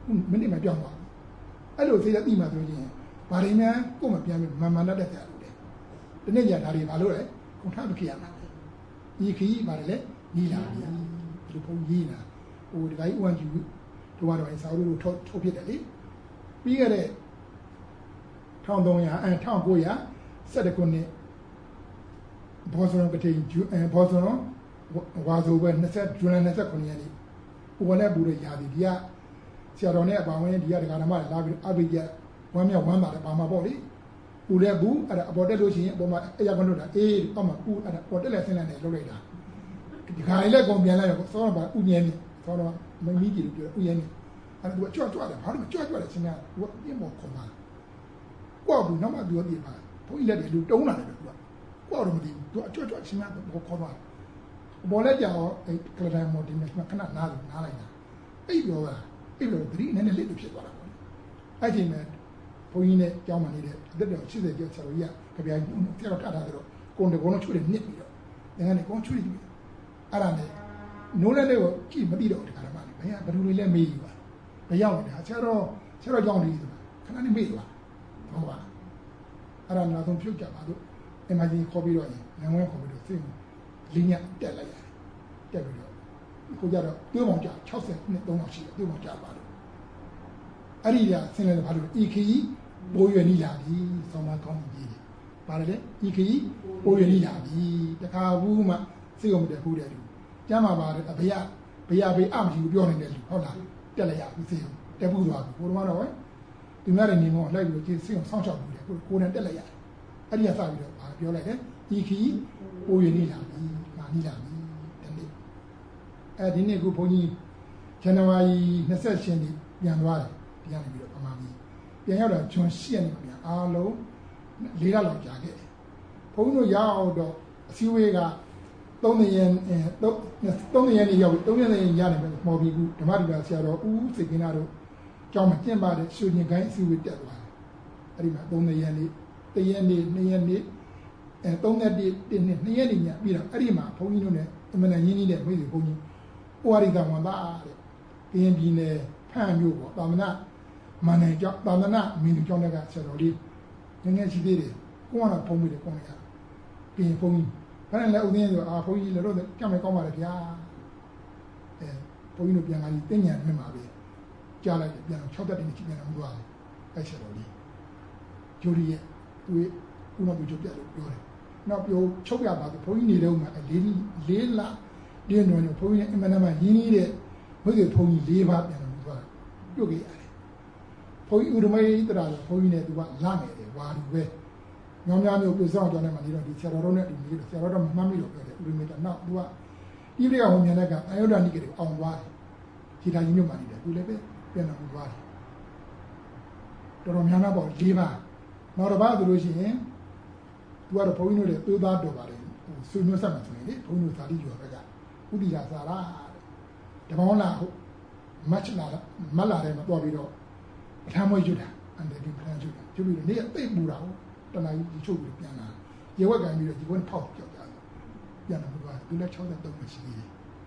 မိနစ်မှပြောင်းသွားအဲ့လိုစိတ်သက်သိမှဆိုရင်ဘာတွေများကိုယ်မပြန်ပြီးမမှန်တတ်တဲ့ဆရာလို့လေဒီနေ့ညဒါတွေဘာလို့လဲကွန်ထမခရမှာဒီခီးပါတယ်လေညီလာပြီဒီလိုပုံရေးလာဟိုဒီတိုင်းဥဝမ်ကျူတို့ကတော့စာအုပ်တို့ထုတ်ထုတ်ဖြစ်တယ်လေပြီးခဲ့တဲ့တစ်သုံးရာအဲတစ်ကိုးရာဆယ်ခုနှစ်ဘောစရွန်ကတိဂျူအဲဘောစရွန်ဝါဇိုပဲ၂၀ဇူလိုင်၂၉ရက်နေ့ဥပနဲ့ပူရရာဒီဒီကဆရာတော်နဲ့အပါဝင်ဒီကဒကာဓမ္မလာပြီးအဘိဓိဝမ်းမြောက်ဝမ်းပါတယ်ပါမှာပေါ့လေပူတဲ့ဘူးအဲ့ဒါအပေါ်တက်လို့ရှိရင်အပေါ်မှာအရာကလွတ်တာအေးအောက်မှာပူအဲ့ဒါပေါ်တက်လက်ဆင်းလက်နဲ့လုပ်လိုက်တာဒီခါလေးလက်ကုန်ပြန်လိုက်တော့စောတော့ပါဥမြဲနေစောတော့မမီးကြီးလို့ပြောဥယျာဉ်နေအဲ့ဒါသူကကြွကြွတယ်ဘာလို့မကြွကြွတယ်ချင်းကသူကပြင်းပေါ်ခေါ်ပါကွာဘူးနောက်မှသူကပြပါဘုန်းကြီးလက်တွေလူတုံးလာတယ်သူကကွာတော့မသိဘူးသူအကြွကြွချင်းကဘောခေါ်ပါဘောလက်ကြောင်အဲ့ကလဒန်မော်ဒီမှာခဏနားလို့နားလိုက်တာအိပ်ပြောတာအိပ်ပြောသတိနည်းနည်းလေးလို့ဖြစ်သွားတာပေါ့အဲ့ဒီမှာဘုန်းကြီးနဲ့ကြောင်းမှနေတဲ့တက်တော်၈၀ကျော်ဆရာကြီးကကြပြိုင်ဆရာတော်ထထားတယ်တော့ကိုယ်တကောလုံးချွေးတယ်နစ်ပြီးတော့ငါကနေကောင်းချွေးတယ်အဲ့ဒါနဲ့နိုးလက်လေးကိုကြည့်မသိတော့ဒီကရမလေးဘယ်ကဘယ်လိုလေးလဲမေးယူပါဘယ်ရောက်နေတာဆရာတော်ဆရာတော်ကြောင်းနေတယ်ခဏနေမေးသွားဟုတ်ပါအဲ့ဒါနောက်ဆုံးပြုတ်ကြပါတော့အမကြီးခေါ်ပြီးတော့ငန်းဝဲခေါ်ပြီးတော့စိတ်လင်းညက်တက်လိုက်ရတယ်တက်ပြီးတော့ကိုကြတော့တွေးပေါင်းကြ၆၀နှစ်သုံးလောက်ရှိတယ်တွေးပေါင်းကြပါတော့အဲ့ဒီကဆင်းလဲဘာလို့ဤခီပိုးရွယ်နီးလာပြီဆောင်းမကောင်းကြီးတယ်ပါတယ်လေဤခီပိုးရွယ်နီးလာပြီတခါဘူးမှစိတ်ုံမတက်ဘူးတဲ့လူကျမ်းမှာပါတယ်အဘေယဘေယဘေးအမရှိဘူးပြောနေတဲ့လူဟုတ်လားတက်လိုက်ရပြီစိတ်ုံတက်ဘူးသွားပြီဘုရားတော်ဒီများတွေနေမောလိုက်ပြီးတော့စိတ်ုံဆောင်းချောက်ဘူးတယ်ကိုကိုယ်နဲ့တက်လိုက်ရတယ်အဲ့ဒီကစပြီးတော့ဘာပြောလိုက်လဲဤခီပိုးရွယ်နီးလာပြီမာနီးလာပြီဒီနေ့အဲဒီနေ့ကိုဘုန်းကြီးဇန်နဝါရီ၂၈ရက်နေ့ပြန်သွားတယ်ဒီကနေပြီးတော့အမှန်ကြီးပြန်ရောက်တော့ဂျွန်၈ရက်နေ့ပြန်အားလုံးလေးလလောက်ကြာခဲ့တယ်ဘုန်းကြီးတို့ရောက်တော့အစည်းအဝေးကသုံးရက်အဲသုံးရက်နေ့ရောက်သုံးရက်နေ့ရတယ်ပဲမော်ပြီးကူဓမ္မဒုက္ခဆရာတော်ဦးစိတ်ကင်းသားတို့ကျောင်းမှာကျင့်ပါတဲ့ရွှေညင်ကိုင်းအစည်းအဝေးတက်သွားတယ်အဲ့ဒီမှာသုံးရက်နေ့တစ်ရက်နေ့နှစ်ရက်နေ့အဲသုံးရက်နေ့တစ်နှစ်နှစ်ရက်နေ့ညပြီးတော့အဲ့ဒီမှာဘုန်းကြီးတို့နဲ့အမှန်တန်ရင်းနှီးတဲ့မိတ်ဆွေဘုန်းကြီးဩဝါဒကဝန်သားတဲ့ကရင်ပြည်နယ်ဖမ်းမြို့ပေါ့တာမနာမန္တန်ကျောင်းတာမနာမင်းကျောင်းတွေကဆရာတော်လေးငငယ်ရှိသေးတယ်ကိုကတော့ဖုံးပြီးတယ်ကိုကပြင်ဖုံးကြီးဘယ်နဲ့လဲဥသိန်းဆိုအာဘုန်းကြီးလည်းတော့ကြမ်းမယ်ကောင်းပါလေဗျာအဲဘုန်းကြီးတို့ပြန်လာပြီးတင်ညာမြင်ပါပဲကြားလိုက်တယ်ပြန်တော့၆တက်တင်ကြည့်ပြန်တော့သွားတယ်အဲ့ဆရာတော်လေးဂျိုဒီရဲ့သူဦးမဘူးချုပ်ပြလို့ပြောတယ်နောက်ပြောချုပ်ပြပါဆိုဘုန်းကြီးနေတော့မှလေးလေးလဒီနော်ဘုန်းကြီးအမှန်တမ်းမှရင်းနှီးတဲ့ဘုရားဘုန်းကြီးလေးပါးပြန်တော့သွားပြုတ်ခဲ့ရတယ်ဘုန်းကြီးဥဒမေတရာဘုန်းကြီးနဲ့သူကလာနေတယ်ဝါလူပဲညောင်များမျိုးပြဆောင်ကြောင်းနဲ့မှနေတော့ဒီဆရာတော်တို့နဲ့ဒီနေတော့ဆရာတော်တော့မှတ်မိလို့ပြောတယ်ဥဒမေတနောက်သူကဣရိယဟောမြန်တဲ့ကအယုဒ္ဓနိကေကိုအောင်သွားတယ်ခြေထားကြီးမြို့မှနေတယ်သူလည်းပဲပြန်တော့သွားတယ်တော်တော်များများပေါ့လေးပါနောက်တစ်ပါးဆိုလို့ရှိရင်သူကတော့ဘုန်းကြီးတို့လည်းသိုးသားတော်ပါတယ်ဆွေမျိုးဆက်မှဆိုရင်လေဘုန်းကြီးတို့သာတိကျော်ဘက်ကဥဒိရာသာရတပေါင်းလာဟုတ်မတ်လာမလာတယ်မတော်ပြီးတော့ပထမွေးကျွတ်တာအန်တယ်ဒီပထမကျွတ်တာကျွတ်ပြီးတော့နေ့သိပ်ပူတာဟုတ်တနာကြီးချုပ်ပြီးပြန်လာရေဝက်ကန်ပြီးတော့ဒီဘက်ဖောက်ကြောက်ကြတယ်ပြန်လာတော့သူလည်း၆၃မရှိသေးတယ်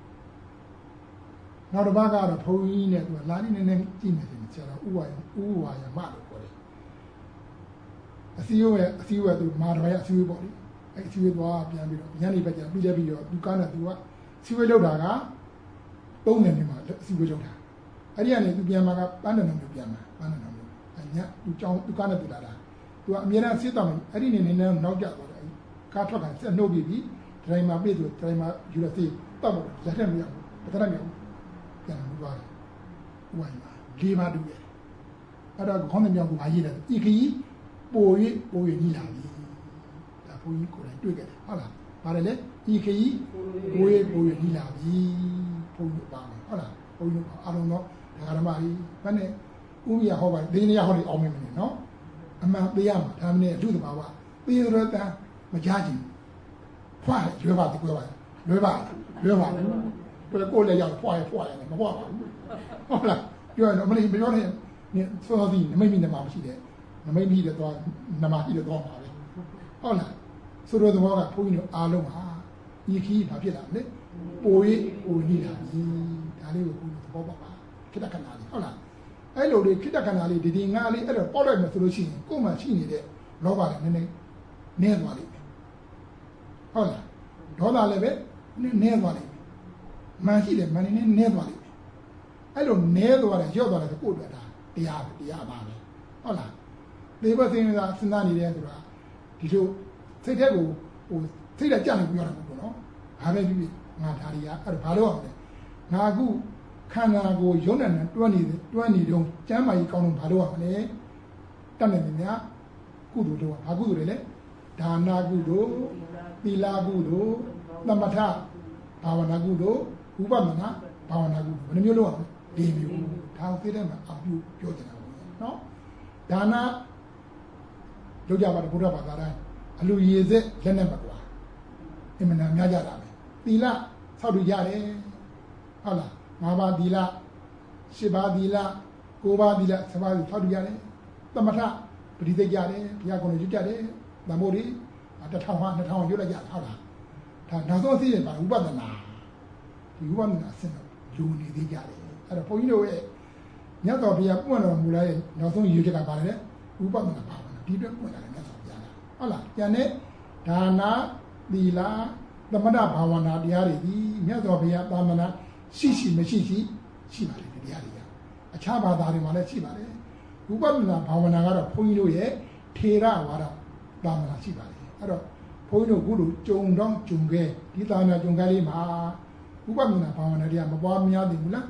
နောက်တစ်ပါးကတော့ဘုန်းကြီးနဲ့သူကလာနေနေကြည့်နေတယ်ဆရာတော်ဥဝါယဥဝါယမလို့ခေါ်တယ်အစည်းအဝေးအစည်းအဝေးသူမာတော်ရဲ့အစည်းအဝေးပေါ့လေအဲ့အစည်းအဝေးသွားပြန်ပြီးတော့ညနေဘက်ကျပြီးလဲပြီးတော့သူကားနဲ့သူကအစည်းအဝေးလုပ်တာကသုံးနေနေမှာအစည်းအဝေးလုပ်တာအဲ့ဒီကနေသူပြန်มาကပန်းတယ်နော်ပြန်มาပန်းတယ်နော်အညသူကြောင်းသူကားနဲ့သူလာတာသူကအမြဲတမ်းစစ်တော်မယ်အဲ့ဒီနေနေနောက်ကျသွားတယ်ကားထွက်ကဆက်နှုတ်ပြီးပြီးဒရိုင်မာပြေးသူဒရိုင်မာယူရစီတောက်တော့လက်ထက်မရဘူးပထမမရဘူးပြန်လာသွားတယ်ဝိုင်းမှာလေးပါတူတယ်အဲ့တော့ခေါင်းနဲ့မြောက်ကိုမရေးတယ်ဤခီးပို၍ပို၍ညီလာပြီဒါဘုန်းကြီးကိုယ်တိုင်တွေ့ခဲ့တယ်ဟုတ်လားပါတယ်လေဤခီးပို၍ပို၍ညီလာပြီဘုန်းကြီးပါမယ်ဟုတ်လားဘုန်းကြီးအားလုံးတော့ဒကာဓမ္မကြီးဘယ်နဲ့ဥပ္ပယဟောပါဒိနေရဟောနေအောင်မင်းနေနော်အမှန်တရားမှာဒါမင်းလူသဘာဝသေရတန်မကြကြည့်ဖွာရွယ်ပါတကွယ်ပါလွယ်ပါလွယ်ပါဘယ်ကိုလည်းရောက်ဖွာရဖွာရတယ်မဖွာပါဘူးဟုတ်လားပြောရင်တော့မလေးမပြောနဲ့စောသည်နမိတ်မိနမှာမရှိတဲ့နမိတ်မိတဲ့တော့နမရှိတဲ့တော့ပါပဲဟုတ်လားဆိုတော့သဘောကဘုန်းကြီးတို့အားလုံးဟာဤခီးဘာဖြစ်လာလဲပို၍ပိုနေတာပြီဒါလေးကိုဘုန်းကြီးသဘောပေါက်ပါဖြစ်တတ်ခဏလေးဟုတ်လားအဲ့လိုလေးခိတ္တခန္ဓာလေးဒီဒီငါလေးအဲ့တော့ပေါက်လိုက်မှဆိုလို့ရှိရင်ကိုယ်မှရှိနေတဲ့လောဘလည်းနည်းနည်းနည်းသွားလိမ့်မယ်ဟုတ်လားဒေါသလည်းပဲနည်းနည်းသွားလိမ့်မယ်မာရှိတယ်မာနေနည်းနည်းသွားလိမ့်မယ်အဲ့လိုနည်းသွားတယ်ရော့သွားတယ်ဆိုကိုယ်အတွက်ဒါတရားပဲတရားပါပဲဟုတ်လားဒီဘက်စဉ်းစားစဉ်းစားနေတယ်ဆိုတာဒီလိုစိတ်ထဲကိုဟိုစိတ်ဓာတ်ကြနေပြောတာမဟုတ်ဘူးနော်ဘာပဲဖြစ်ဖြစ်ငါဒါရီကအဲ့ဒါဘာလို့အောင်လဲငါအခုခန္ဓာကိုရုံးနေတယ်တွန်းနေတယ်တွန်းနေတော့ကျမ်းမာကြီးကောင်းလို့ဘာလို့အောင်လဲတတ်နေတယ်များကုသိုလ်တော့ဘာကုသိုလ်တွေလဲဒါနာကုသိုလ်သီလကုသိုလ်သမထဘာဝနာကုသိုလ်ဥပဒနာဘာဝနာကုသိုလ်ဘယ်နှမျိုးလို့အောင်လဲ၄မျိုးဒါကိုသိတဲ့မှာအပြုပြောချင်တာပေါ့နော်ဒါနာလုပ်ကြပါတယ်ဘုရားဘာသာတိုင်းအလူရည်စက်လက်နဲ့မကွာအမှန်တမ်းများကြတာပဲသီလဆောက်လို့ရတယ်ဟုတ်လားငါးပါးသီလရှစ်ပါးသီလကိုးပါးသီလဆယ်ပါးဆောက်လို့ရတယ်သမထပရိသေကြရတယ်ဘုရားကုံရွတ်ကြတယ်ဓမ္မို့တွေတစ်ထောင်ဟာနှစ်ထောင်ရွတ်လိုက်ကြဟုတ်လားဒါနောက်ဆုံးသိရင်ပါဥပဒနာဒီဥပဒနာအစင်လူနေသေးကြတယ်အဲ့တော့ဘုန်းကြီးတို့ရဲ့မြတ်စွာဘုရားပွင့်တော်မူလာတဲ့နောက်ဆုံးရွတ်ချက်ကပါလေဥပဒနာပါဒီအတွက်ပွင့်လာတယ်မြတ်စွာဘုရားကဟုတ်လားကျန်တဲ့ဒါနာသီလသမထဘာဝနာတရားတွေဒီမြတ်စွာဘုရားသာမဏေရှိရှိမရှိရှိရှိပါတယ်ဒီတရားတွေကအခြားဘာသာတွေမှာလည်းရှိပါတယ်ဥပဒနာဘာဝနာကတော့ဘုန်းကြီးတို့ရဲ့ထေရဝါဒသာမဏေရှိပါတယ်အဲ့တော့ဘုန်းကြီးတို့ခုလိုကြုံတော့ကြုံခဲ့ဒီသာမဏေကြုံခဲ့လေးမှာဥပဒနာဘာဝနာတွေကမပွားများသေးဘူးလား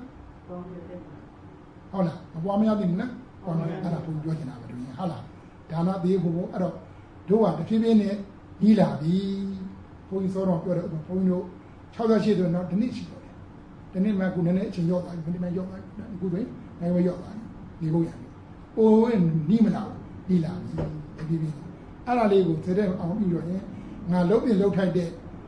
ဟုတ်လားမပွားများသေးဘူးလားဟောအဲ့ဒါဘုန်းကြီးပြောချင်တာပဲတူရင်ဟုတ်လားဒါနသေးဖို့အဲ့တော့တို့ကတဖြည်းဖြည်းနဲ့ညီးလာပြီဘုန်းကြီးစောတော်ပြောတယ်ဘုန်းကြီးတို့၆၈ဆိုတော့ဒီနေ့ရှိတော့တယ်ဒီနေ့မှခုနည်းနည်းအချိန်ရောက်သွားပြီဒီနေ့မှရောက်သွားပြီအခုတွင်နိုင်ဝရောက်သွားပြီဒီဘုရားအိုးဝင်နီးမလားညီးလာပြီတဖြည်းဖြည်းအဲ့ဒါလေးကိုသတဲ့အောင်ပြီးတော့ရင်ငါလုံးပြင်လုံးထိုက်တဲ့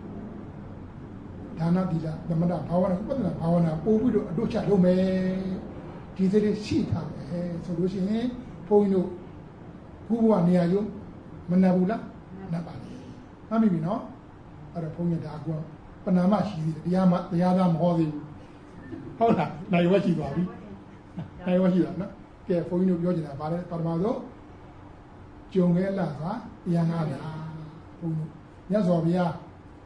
ဒါနသီလသမဏဘာဝနာဥပဒနာဘာဝနာပို့ပြီးတော့အတို့ချလုံးမယ်ဒီစိတ်လေးရှိထားတယ်ဆိုလို့ရှိရင်ဘုန်းကြီးတို့ခုဘဝနေရာရုံမနှပ်ဘူးလားနှပ်ပါလေမှတ်မိပြီနော်အဲ့တော့ဘုန်းကြီးဒါကပဏာမရှိသေးတယ်တရားမတရားသားမဟောသေးဘူးဟုတ်လားနိုင်ဝက်ရှိသွားပြီနိုင်ဝက်ရှိတာနော်ကဲဘုန်းကြီးတို့ပြောချင်တာဗါလဲပထမဆုံးကြုံခဲ့လားကတရားနာတာဘုန်းကြီးမြတ်စွာဘုရား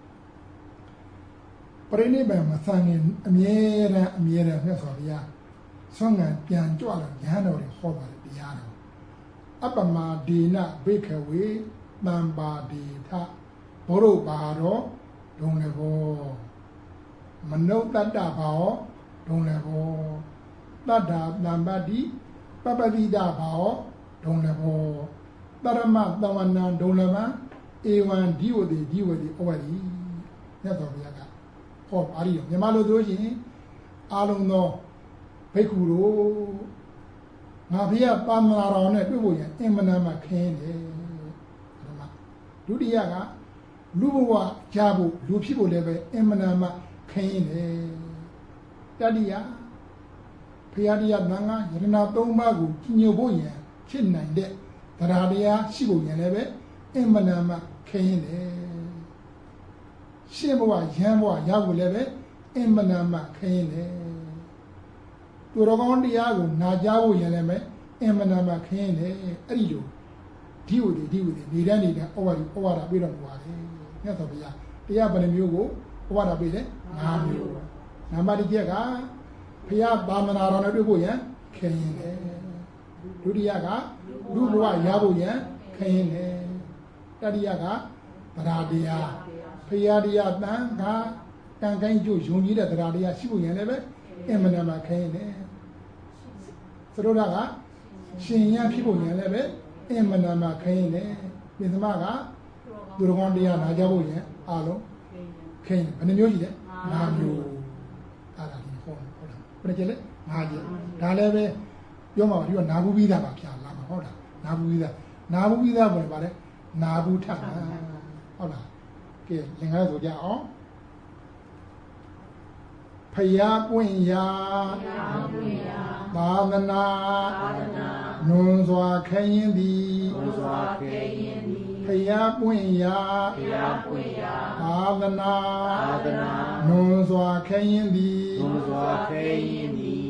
ပရိနိဗ္ဗာန်မဆန်ခင်အမြဲတမ်းအမြဲတမ်းမြတ်စွာဘုရားဆွမ်းငံပြန်ကြွလာဉာဏ်တော်တွေဟောပါတယ်တရားတော်အပမဒေနဘိခဝေတံပါတိထဘောရုပါရောဒုံလည်းဘောမနုဿတ္တဘာရောဒုံလည်းဘောတတ္တာတံပတိပပတိတဘာရောဒုံလည်းဘောတရမသဝနံဒုံလည်းမဧဝံဒီဝတိဒီဝတိဩဝတိမြတ်စွာဘုရားကဟောပါရီရောမြန်မာလိုဆိုရင်အာလုံးသောဘိက္ခုတို့ငါဘုရားပါမလာတော်နဲ့တွေ့ဖို့ရင်အင်မနာမှခင်းတယ်ဒုတိယကလူဘဝကြားဖို့လူဖြစ်ဖို့လည်းပဲအင်မနာမှခင်းတယ်တတိယဘုရားတရားနာငါယရနာသုံးပါးကိုကြီးညိုဖို့ရင်ဖြစ်နိုင်တဲ့တရားတရားရှိဖို့ရင်လည်းပဲအင်မနာမှခင်းတယ်ရှင်းဘဝရမ်းဘဝရဖို့လည်းပဲအင်မနာမှခင်းတယ်သူတော်ကောင်းတရားကိုနာကြားဖို့ရင်လည်းပဲအင်မနာမှခင်းတယ်အဲ့ဒီလိုဒီဝတိဒီဝတိနေတန်းနေတဲ့ဩဝါဒဩဝါဒပေးတော်မူပါတယ်မြတ်စွာဘုရားတရားဘယ်နှမျိုးကိုဩဝါဒပေးလဲ၅မျိုးနံပါတ်တစ်ချက်ကဘုရားသာမဏေတော်နဲ့တွေ့ဖို့ရန်ခင်းတယ်ဒုတိယကလူဘဝရဖို့ရန်ခင်းတယ်တတိယကတရားတရားဘုရားတရားတန်ခါကံကိုင်းကျို့ယုံကြည်တဲ့တရားတရားရှိဖို့ရန်လည်းပဲအင်မနာမှခင်းတယ်သရုဒ္ဓကရှင်ရဖြစ်ဖို့ရန်လည်းပဲအင်မနာမှခင်းတယ်ပြသမကသူတော်ကောင်းတရားနာကြဖို့ရန်အားလုံးခင်းဘယ်နှမျိုးရှိလဲ၅မျိုးအဲ့ဒါဒီဟောဟုတ်လားဘယ်ကျလဲ၅ကျဒါလည်းပဲပြောမှာဒီကနာဘူးပြီးသားပါဖြာလာမှာဟုတ်လားနာဘူးပြီးသားနာဘူးပြီးသားပေါ်ပါလေနာဘူးထပ်တာဟုတ်လားကဲလင်္ကာဆိုကြအောင်ဖယားပွင့်ရာသာသနာနွန်စွာခရင်သည်ဖယားပွင့်ရာသာသနာနွန်စွာခရင်သည်သ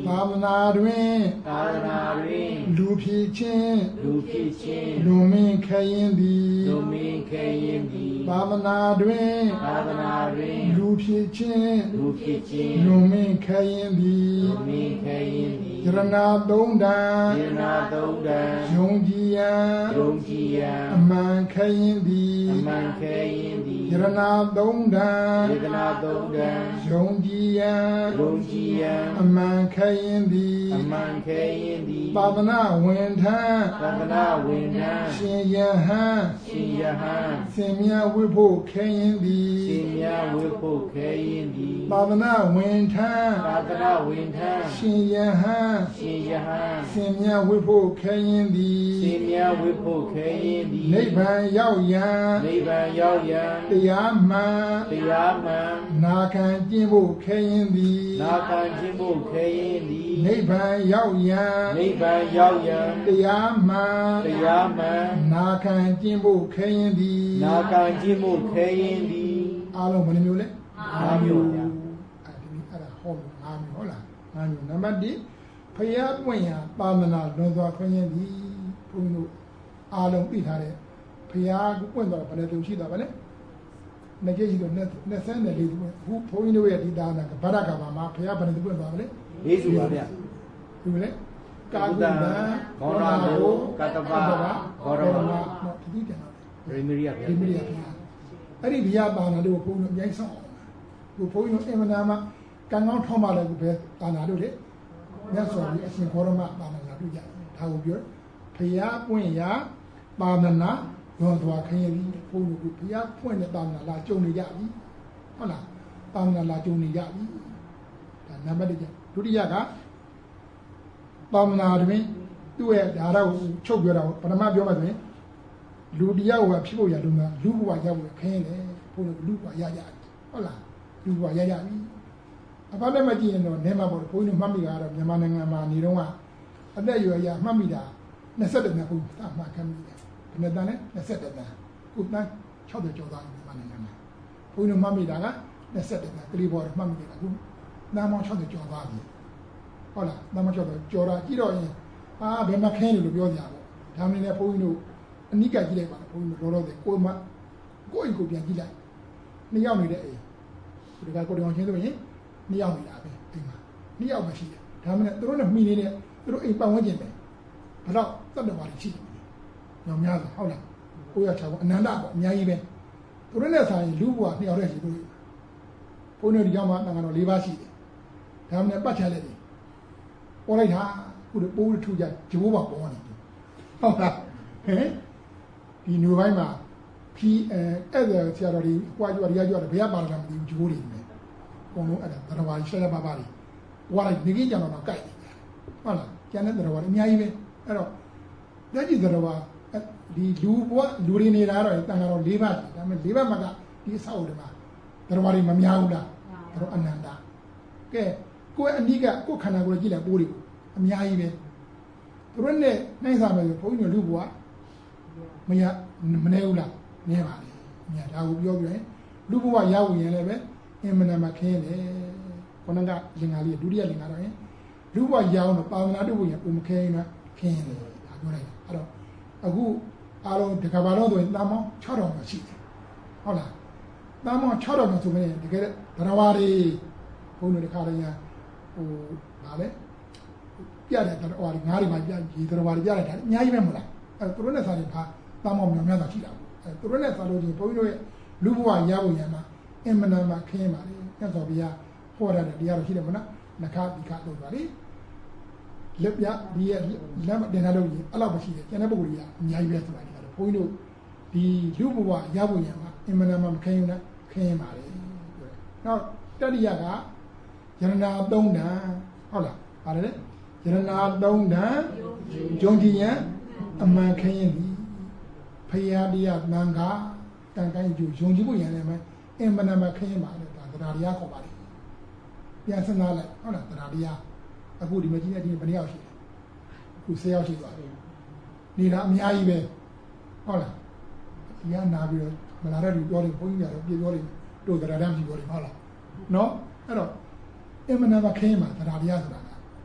သာသနာတွင်သာသနာတွင်လူဖြစ်ခြင်းလူဖြစ်ခြင်းလူမင်းခဲရင်သည်လူမင်းခဲရင်သည်သာသနာတွင်သာသနာတွင်လူဖြစ်ခြင်းလူဖြစ်ခြင်းလူမင်းခဲရင်သည်လူမင်းခဲရင်သည်ယရနာသုံးတန်ယရနာသုံးတန်ယုံကြည်ရန်ယုံကြည်ရန်အမှန်ခဲရင်သည်အမှန်ခဲရင်သည်ယရနာသုံးတန်ယရနာသုံးတန်ယုံကြည်ရန်ယုံကြည်ရန်အမှန်ခဲရင်သည်အမှန်ခဲရင်သည်သာသနာဝင်ထံသာသနာဝင်ထံရှင်ယဟန်ရှင်ယဟန်စင်မြဝိဖို့ခဲရင်သည်စင်မြဝိဖို့ခဲရင်သည်သာသနာဝင်ထံသာသနာဝင်ထံရှင်ယဟန်ရှင်ယဟန်စင်မြဝိဖို့ခဲရင်သည်စင်မြဝိဖို့ခဲရင်သည်နိဗ္ဗာန်ရောက်ရန်နိဗ္ဗာန်ရောက်ရန်တရားမှန်တရားမှန်နာခံကျင့်ဖို့ခဲရင်သည်နာခံကျင့်ဖို့ခဲရင်သည်နိဗ္ဗာန်ရောက်ရန်နိဗ္ဗာန်ရောက်ရန်တရားမှန်တရားမှန်နာခံကျင့်ဖို့ခဲရင်သည်နာခံကျင့်ဖို့ခဲရင်သည်အားလုံးဘယ်နှမျိုးလဲ၅မျိုးဗျာအဲဒီအဲ့ဒါဟောလို့၅မျိုးဟုတ်လား၅မျိုးနံပါတ်၁ဖယားပွင့်ရာပါမနာလွန်စွာခွင့်ရင်သည်ဘုန်းကြီးတို့အားလုံးသိထားတဲ့ဖယားကိုပွင့်သွားဘယ်လိုရှိတာပါလဲနှစ်ကျရှိတော့နှစ်ဆန်းနဲ့လေးခုဘုန်းကြီးတို့ရဲ့ဒီဒါနာကဗရကဘာမှာဖယားဘယ်လိုပွင့်သွားပါလဲလေးစုပါဗျာဒီလေကာကုတံဘောရာကိုကတ္တဗဘောရမနော်ဒီပြန်တော့ရေမရီယာဗျာရေမရီယာဗျာအဲ့ဒီဘုရားပါဏာတို့ဘုန်းကြီးတို့အများကြီးဆောင်ကိုဘုန်းကြီးတို့အင်မနာမှာကံကောင်းထောင်းပါလဲကိုပဲပါဏာတို့လေမြတ်စွာဘုရားအရှင်ဘောရမပါဏာတို့ကြဒါကိုပြောဘုရားပွင့်ရာပါဏာရောသွားခရင်ပြီးဘုန်းကြီးတို့ဘုရားပွင့်တဲ့ပါဏာလာကြုံနေကြပြီဟုတ်လားပါဏာလာကြုံနေကြပြီဒါနံပါတ်တစ်ဒုတိယကပါမနာတွင်သူ့ရဲ့ဓာတ်ကိုချုပ်ပြောတာပထမပြောမှဆိုရင်လူတရားကိုဖြစ်ဖို့ရလို့များလူဘဝရောက်ဖို့ခင်းတယ်ဘုန်းကြီးလူဘဝရကြဟုတ်လားလူဘဝရကြပြီအဖလည်းမကြည့်ရင်တော့နေမှာပေါ့ဘုန်းကြီးမှတ်မိတာကတော့မြန်မာနိုင်ငံမှာနေတော့ကအသက်အရွယ်ရမှတ်မိတာနှစ်ဆယ့်တစ်နှစ်ဘုန်းကြီးအမှတ်ခံမိတယ်ဘယ်နဲ့တန်းလဲနှစ်ဆယ့်တစ်နှစ်ခုတန်း၆၀ကျော်သားမြန်မာနိုင်ငံမှာဘုန်းကြီးမှတ်မိတာကနှစ်ဆယ့်တစ်နှစ်ကလေးဘော်မှတ်မိတယ်အခုနာမောင်၆၀ကျော်သားပြီဟုတ်လားနာမောင်၆၀ကျော်တာကြည့်တော့ရင်အာဘယ်မှာခင်းလို့ပြောကြပါဘောဒါမှလည်းဘုန်းကြီးတို့အနိကကြည့်လိုက်ပါဘုန်းကြီးတို့လောလောဆယ်ကိုယ်မှကိုယ်အိမ်ကိုပြန်ကြည့်လိုက်နှစ်ယောက်နေတဲ့အိမ်ဒီကကိုယ်တော်ချင်းဆိုရင်နှစ်ယောက်နေတာပဲအိမ်မှာနှစ်ယောက်ပဲရှိတယ်ဒါမှလည်းသူတို့နဲ့မှီနေတဲ့သူတို့အိမ်ပတ်ဝန်းကျင်ပဲဘယ်တော့သတ္တဝါတွေရှိတယ်ညောင်များဆိုဟုတ်လားကိုရချောင်းအနန္တပေါ့အများကြီးပဲသူတို့နဲ့ဆိုင်လူဘွားနှစ်ယောက်တည်းရှိလို့ဘုန်းကြီးတို့ဒီကြောင့်မှငါကတော့၄ပါးရှိတယ်ဒါမှလည်းပတ်ချလက်တယ်ပေါ်လိုက်တာခုတို့ပိုးထူကြဂျိုးပါပေါ်နေတယ်ဟုတ်လားဟင်ဒီညပိုင်းမှာခီးအဲအဲ့ဒါဆရာတော်ဒီကွာကြွားဒီကကြွားတယ်ဘယ်ကပါလာမှမသိဘူးဂျိုးတွေနေအကုန်လုံးအဲ့ဒါတရားဝါရှက်ရပါပါတွေဝါလိုက်နေကြီးကြတော့တော့ကြိုက်တယ်ဟုတ်လားကျန်တဲ့တရားဝါတွေအများကြီးပဲအဲ့တော့လက်ကြည့်တရားဝါဒီလူဘဝလူတွေနေတာတော့တန်ကတော့၄ပါးဒါပေမဲ့၄ပါးမှာကဒီအဆောက်အဦတွေမှာတရားဝါတွေမများဘူးလားတော့အနန္တကဲကိုယ်အနိကကိုယ်ခန္ဓာကိုယ်ကြည့်လိုက်ပိုးတွေအများကြီးပဲသူတို့နဲ့နှိုင်းစားမယ်ဆိုဘုန်းကြီးတို့လူဘဝမရမနေဘူးလားနေပါလေ။မြတ်ဒါကိုပြောပြရင်လူဘဝရောက်ရင်လည်းပဲအင်မနာမခင်းတယ်။ခေါင်းကလင်္ကာလေးဒုတိယလင်္ကာတော့ရင်လူဘဝရောက်တော့ပါဝနာတို့ဘုရားပုံမခင်းဘူးခင်းတယ်ဒါပြောလိုက်။အဲ့တော့အခုအားလုံးဒီကဘာတော့ဆိုရင်တာမောင်း၆ထောင်ကျော်ရှိတယ်။ဟုတ်လား။တာမောင်း၆ထောင်ကျော်ဆိုရင်တကယ်ဒရဝါတွေဘုန်းကြီးတို့ခါရရင်ဟိုဗာလေပြတဲ့ဒရဝါတွေငါးတွေမှပြဒီဒရဝါတွေပြတဲ့ဒါအများကြီးပဲမဟုတ်လား။အဲသူတို့နဲ့စားရင်ဘာတာမောင်းများများသာရှိတာ။အဲသူတို့နဲ့စားလို့ချင်းဘုန်းကြီးတို့ရဲ့လူဘဝရဖို့ရမှာအင်မနာမှာခင်းပါလေ။မြတ်စွာဘုရားဟောတာတရားတော်ရှိတယ်မနော်။နခတိခလို့ပါလေ။လက်ပြဒီရဲ့လက်တင်ထားလို့ရင်အဲ့လောက်မရှိတယ်။ကျန်တဲ့ပုဂ္ဂိုလ်ကြီးကအများကြီးပဲဆိုတာဒီကတော့ဘုန်းကြီးတို့ဒီလူဘဝရဖို့ရမှာအင်မနာမှာမခင်းဘူးလားခင်းပါလေ။နောက်တတိယကယရနာသုံးတန်ဟုတ်လား။ဟာလေယရနာသုံးတန်ဂျုံကြည်ရန်အမှန်ခင်းရင်ဒီဖယားတရားနံကကံကံကြိုယုံကြည်ဖို့ရန်လည်းမယ်အင်မနာမှာခင်းပါလေဒါတရားတရားခေါ်ပါလေပြန်စဉ်းစားလိုက်ဟုတ်လားတရားတရားအခုဒီမကြီးတဲ့ဒီဘယ်နှယောက်ရှိလဲအခု၁၀ယောက်ရှိသွားပြီနေတာအများကြီးပဲဟုတ်လားဒီကနာပြီးတော့မလာတဲ့လူပြောတယ်ဘုန်းကြီးများတော့ပြေပြောတယ်တို့တရားတရားကြည့်ပြောတယ်ဟုတ်လားနော်အဲ့တော့အင်မနာမှာခင်းပါတရားတရားဆိုတာက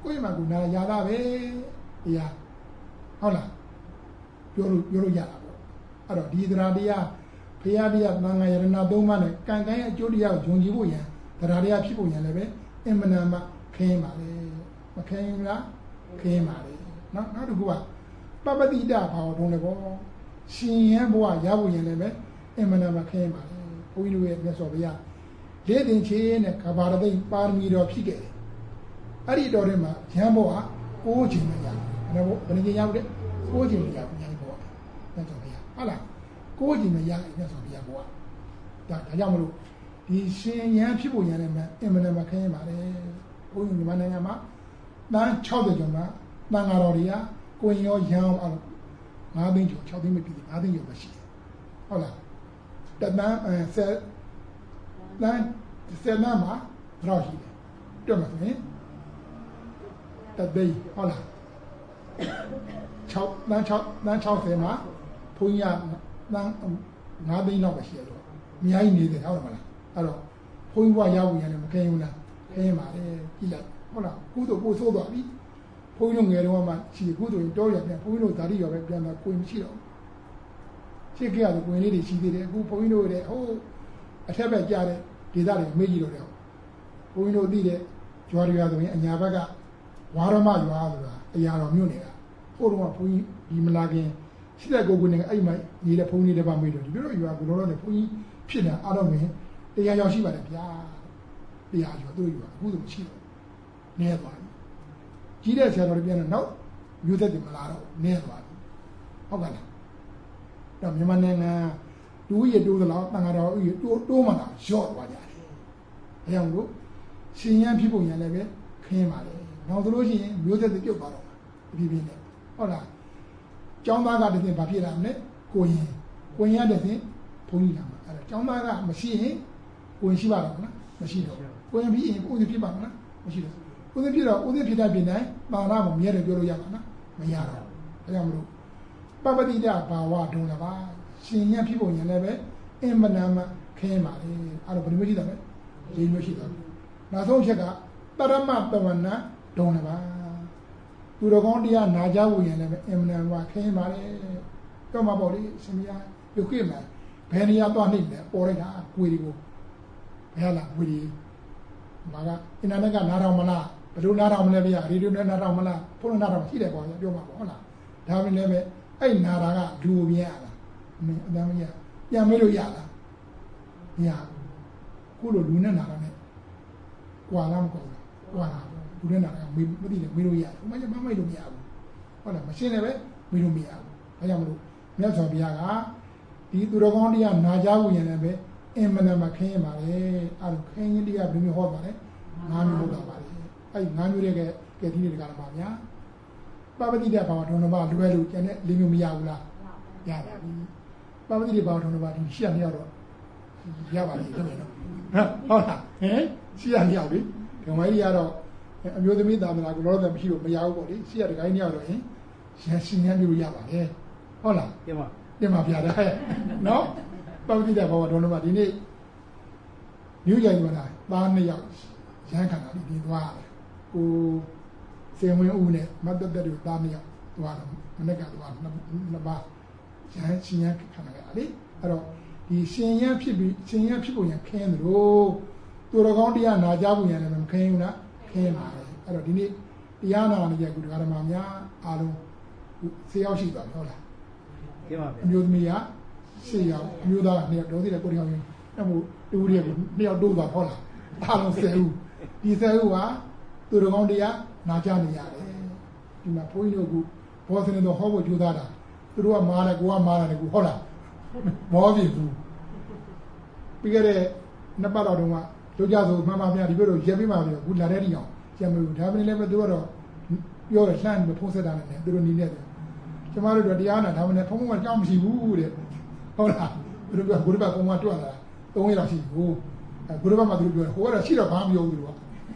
ကိုယ့်မှာကူနာရတာပဲတရားဟုတ်လားပြောလို့ပြောလို့ရတာပေါ့အဲ့တော့ဒီတရားတရားဖရာတရားသံဃာယရဏသုံးပါးနဲ့ကံကံရဲ့အကျိုးတရားကိုယုံကြည်ဖို့ရန်တရားတရားဖြစ်ဖို့ရန်လည်းပဲအင်မနာမှခင်းပါလေမခင်းလားခင်းပါလေနော်နောက်တစ်ခုကပပတိတဘာဝတုံးလည်းပေါ့ရှင်ရန်ဘဝရဖို့ရန်လည်းပဲအင်မနာမှခင်းပါလေဘုန်းကြီးတို့ရဲ့မြတ်စွာဘုရားလေးတင်ချေနဲ့ကဘာရသိပါရမီတော်ဖြစ်ခဲ့တယ်အဲ့ဒီတော်ထဲမှာရန်ဘဝကိုးခြင်းမရဘူးဘယ်လိုဘယ်နည်းရောက်တဲ့ကိုးခြင်းမရဘူးညာဘဝမြတ်စွာဘုရားဟုတ်လားကိုးခြင်းမရမြတ်စွာဘုရားဘဝဒါဒါကြောင့်မလို့ဒီရှင်ရန်ဖြစ်ဖို့ရန်လည်းအင်မနာမှခင်းပါလေဘုန်းကြီးမြန်မာနိုင်ငံမှာတန်း၆၀ကျော်မှာတန်ဃာတော်တွေကကိုရင်ရောရန်အောင်အဲ့ငါးသိန်းကျော်၆သိန်းမပြည့်ငါးသိန်းကျော်ပဲရှိတယ်ဟုတ်လားတန်းအဲဆယ်တန်းဆယ်နာမှာဘယ်လောက်ရှိလဲတွေ့မှာဆိုရင်တသိန်းဟုတ်လား၆တန်း၆တန်း၆၀မှာဘုန်းကြီးကတန်းငါးသိန်းလောက်ပဲရှိရတော့အများကြီးနေတယ်ဟုတ်မလားအဲ့တော့ဘုန်းကြီးဘဝရောက်ရင်လည်းမခင်းဘူးလားခင်းပါလေကြည့်လိုက်ဟုတ်လားကုသိုလ်ပို့ဆိုးသွားပြီဘုန်းကြီးတို့ငယ်တော့မှရှိကုသိုလ်ရင်တောရပြန်ဘုန်းကြီးတို့ဓာတိရောပဲပြန်လာကိုယ်မရှိတော့ရှိကြရတယ်ကိုယ်လေးတွေရှိသေးတယ်အခုဘုန်းကြီးတို့ရဲ့ဟိုအထက်ဘက်ကြားတဲ့ဒေသတွေမေ့ကြည့်တော့တယ်ဘုန်းကြီးတို့သိတဲ့ကျွားရရဆိုရင်အညာဘက်ကဝါရမရွာဆိုတာအရာတော်မြို့နေတာဟိုတော့ဘုန်းကြီးဒီမလာခင်ရှိတဲ့ကိုယ်ကိုယ်နဲ့အဲ့မှာနေတဲ့ဘုန်းကြီးတွေပါမေ့တော့ဒီလိုရွာကိုလောလောနဲ့ဘုန်းကြီးဖြစ်နေတာအားတော့မင်းတရားရောက်ရှိပါတယ်ဗျာတရားကျော်တို့ရွာအခုတော့မရှိတော့နေသွားပြီကြီးတဲ့ဆရာတော်တွေပြန်တော့နောက်မျိုးသက်တွေမလာတော့နေသွားပြီဟုတ်ကဲ့လားတော့မြန်မာနိုင်ငံတူရတိုးသလားတန်ဃာတော်ဥတိုးတိုးမှလာရော့သွားကြတယ်အဲကြောင့်လို့ရှင်ရန်ဖြစ်ဖို့ရန်လည်းပဲခင်းပါလေနောက်ဆိုလို့ရှိရင်မျိုးသက်တွေပြုတ်သွားတော့ပြပြနဲ့ဟုတ်လားကျောင်းသားကတည်းကဘာဖြစ်လာမလဲကိုရင်ကိုရင်ရတဲ့ဖြင့်ဘုန်းကြီးလာမှာအဲဒါကျောင်းသားကမရှိရင်ကိုရင်ရှိပါတော့မလားမရှိတော့ကိုရင်ပြီးရင်ဥစဉ်ဖြစ်ပါမလားမရှိတော့ဥစဉ်ဖြစ်တော့ဥစဉ်ဖြစ်တဲ့ပြင်တိုင်းပါဠိမှာမြဲတယ်ပြောလို့ရပါလားမရတော့အဲကြောင့်မလို့ပပတိတဘာဝဒုံလည်းပါရှင်ရဖြစ်ပုံရင်လည်းပဲအင်မနာမခင်းပါလေအဲ့တော့ဘယ်လိုမျိုးရှိတာလဲလေးမျိုးရှိတာနောက်ဆုံးချက်ကပရမပဝနာဒုံလည်းပါသူတော်ကောင်းတရားနာကြဖို့ရင်လည်းပဲအင်မနာမခင်းပါလေတော့မှာပေါ့လေရှင်မယားရုပ်ကိမှာဘယ်နေရာသွားနေလဲပေါ်လိုက်တာကိုယ်ဒီကိုဘယ်လာကိုယ်ဒီမာကအင်တာနက်ကနားတော်မလားဘယ်လိုနားတော်မလဲဗျာရေဒီယိုနဲ့နားတော်မလားဖုန်းနဲ့နားတော်ရှိတယ်ပေါ့ပြောမှာပေါ့ဟုတ်လားဒါမှလည်းပဲအဲ့နာတာကလူပြရလားအင်းအတမ်းမရပြန်မေးလို့ရလားမရဘူးခုလိုလူနဲ့နာတာနဲ့ကွာလားမကွာဘူးကွာလားလူနဲ့နာတာကမေးမသိတယ်မေးလို့ရတယ်ဘယ်မှမမေးလို့မရဘူးဟုတ်လားမရှင်းလည်းပဲမေးလို့မရဘူးဒါကြောင့်မလို့မြတ်စွာဘုရားကဒီသူတော်ကောင်းတရားနာကြဖို့ရင်လည်းပဲအင်မနာမခင်းရပါလေအဲ့လိုခင်းရင်တရားဘယ်မျိုးဟောပါလဲငါးမျိုးဟောတာပါလေအဲ့ငါးမျိုးတွေကကဲဒီနေ့တကားပါဗျာပပတိတဲ့ဘာဝထုံးတော်ဘာလွယ်လို့ကျန်တဲ့လေးမျိုးမရဘူးလားရပါပြီပပတိတဲ့ဘာဝထုံးတော်ဘာဒီရှေ့ရတော့ရပါလိမ့်တယ်နော်ဟုတ်လားဟင်ရှေ့ရမြောက်ပြီဓမ္မကြီးကတော့အမျိုးသမီးသာမဏေကိုလောလောဆယ်မရှိလို့မရဘူးပေါ့လေရှေ့ရတကိုင်းမြောက်တော့ဟင်ရန်ရှင်ရန်မျိုးရပါလေဟုတ်လားပြပါပြပါဗျာတဲ့နော်ပပတိတဲ့ဘာဝထုံးတော်ဘာဒီနေ့မြို့ရိုင်ကလာသားနှစ်ယောက်ရန်ခံတာဒီဒီသွားတယ်ကိုစေဝင်ဦးနဲ့မတ်တက်တက်တို့သားနှစ်ယောက်သွားတယ်မနေ့ကသွားနှစ်ပါးရန်ရှင်ရန်ခံရတာလေအဲ့တော့ဒီရှင်ရန်ဖြစ်ပြီးရှင်ရန်ဖြစ်ဖို့ရန်ခင်းတယ်လို့သူတော်ကောင်းတရားနာကြဖို့ရန်လည်းမခင်းဘူးလားခင်းပါလေအဲ့တော့ဒီနေ့တရားနာနေကြကုဒကာဓမ္မများအားလုံးဆေးရောက်ရှိသွားပြီဟုတ်လားခင်းပါဗျာအမျိုးသမီးကဆေးရောက်အမျိုးသားကနှစ်ယောက်တော့ဒီလေကိုတယောက်ရင်းအဲ့မို့တူရီကနှစ်ယောက်တိုးသွားဟုတ်လားအားလုံးဆယ်ဦးဒီဆယ်ဦးကသူတော်ကောင်းတရားနာကြနေရတယ်ဒီမှာဘုန်းကြီးတို့ကဘောစနေတော့ဟောဖို့ကြိုးစားတာသူတို့ကမားတယ်ကိုကမားတယ်ကိုဟုတ်လားမောပြီဘူးပြီးခဲ့တဲ့နှစ်ပတ်တော်တုန်းကတို့ကြဆိုမှန်ပါဗျာဒီဘက်တော့ရက်ပြီးမှပြီးခုလာတဲ့တိအောင်ကျန်မလို့ဒါမှလည်းပဲသူကတော့ပြောတယ်လှမ်းပြီးဖုံးဆက်တာနဲ့သူတို့နီးနေတယ်ကျမတို့တော့တရားနာဒါမှလည်းဖုံးဖုံးကကြောက်မရှိဘူးတဲ့ဟုတ်လားသူတို့ကဘုရားကုံကတွက်လာသုံးရက်လောက်ရှိဘူးအဲဘုရားမှာသူတို့ပြောဟိုကတော့ရှိတော့ဘာမပြောဘူးသူက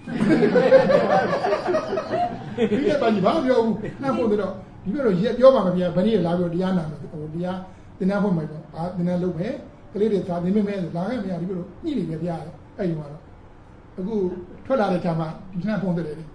ဒီကဘာကြီးဘာပြောဘူးနောက်ဖို့တော့ဒီလိုရက်ပြောပါမဗျာဘယ်နည်းလာပြောတရားနာမယ်ဟိုတရားတင်တဲ့ဖို့မှာပေါ့အာတင်တဲ့လုပ်ပဲကလေးတွေသာသင်မိမဲလာခဲ့မရဒီလိုညှိနေပဲဗျာအဲ့ဒီမှာတော့အခုထွက်လာတဲ့ခြားမှာဒီနှက်ဖုံးတယ်လေ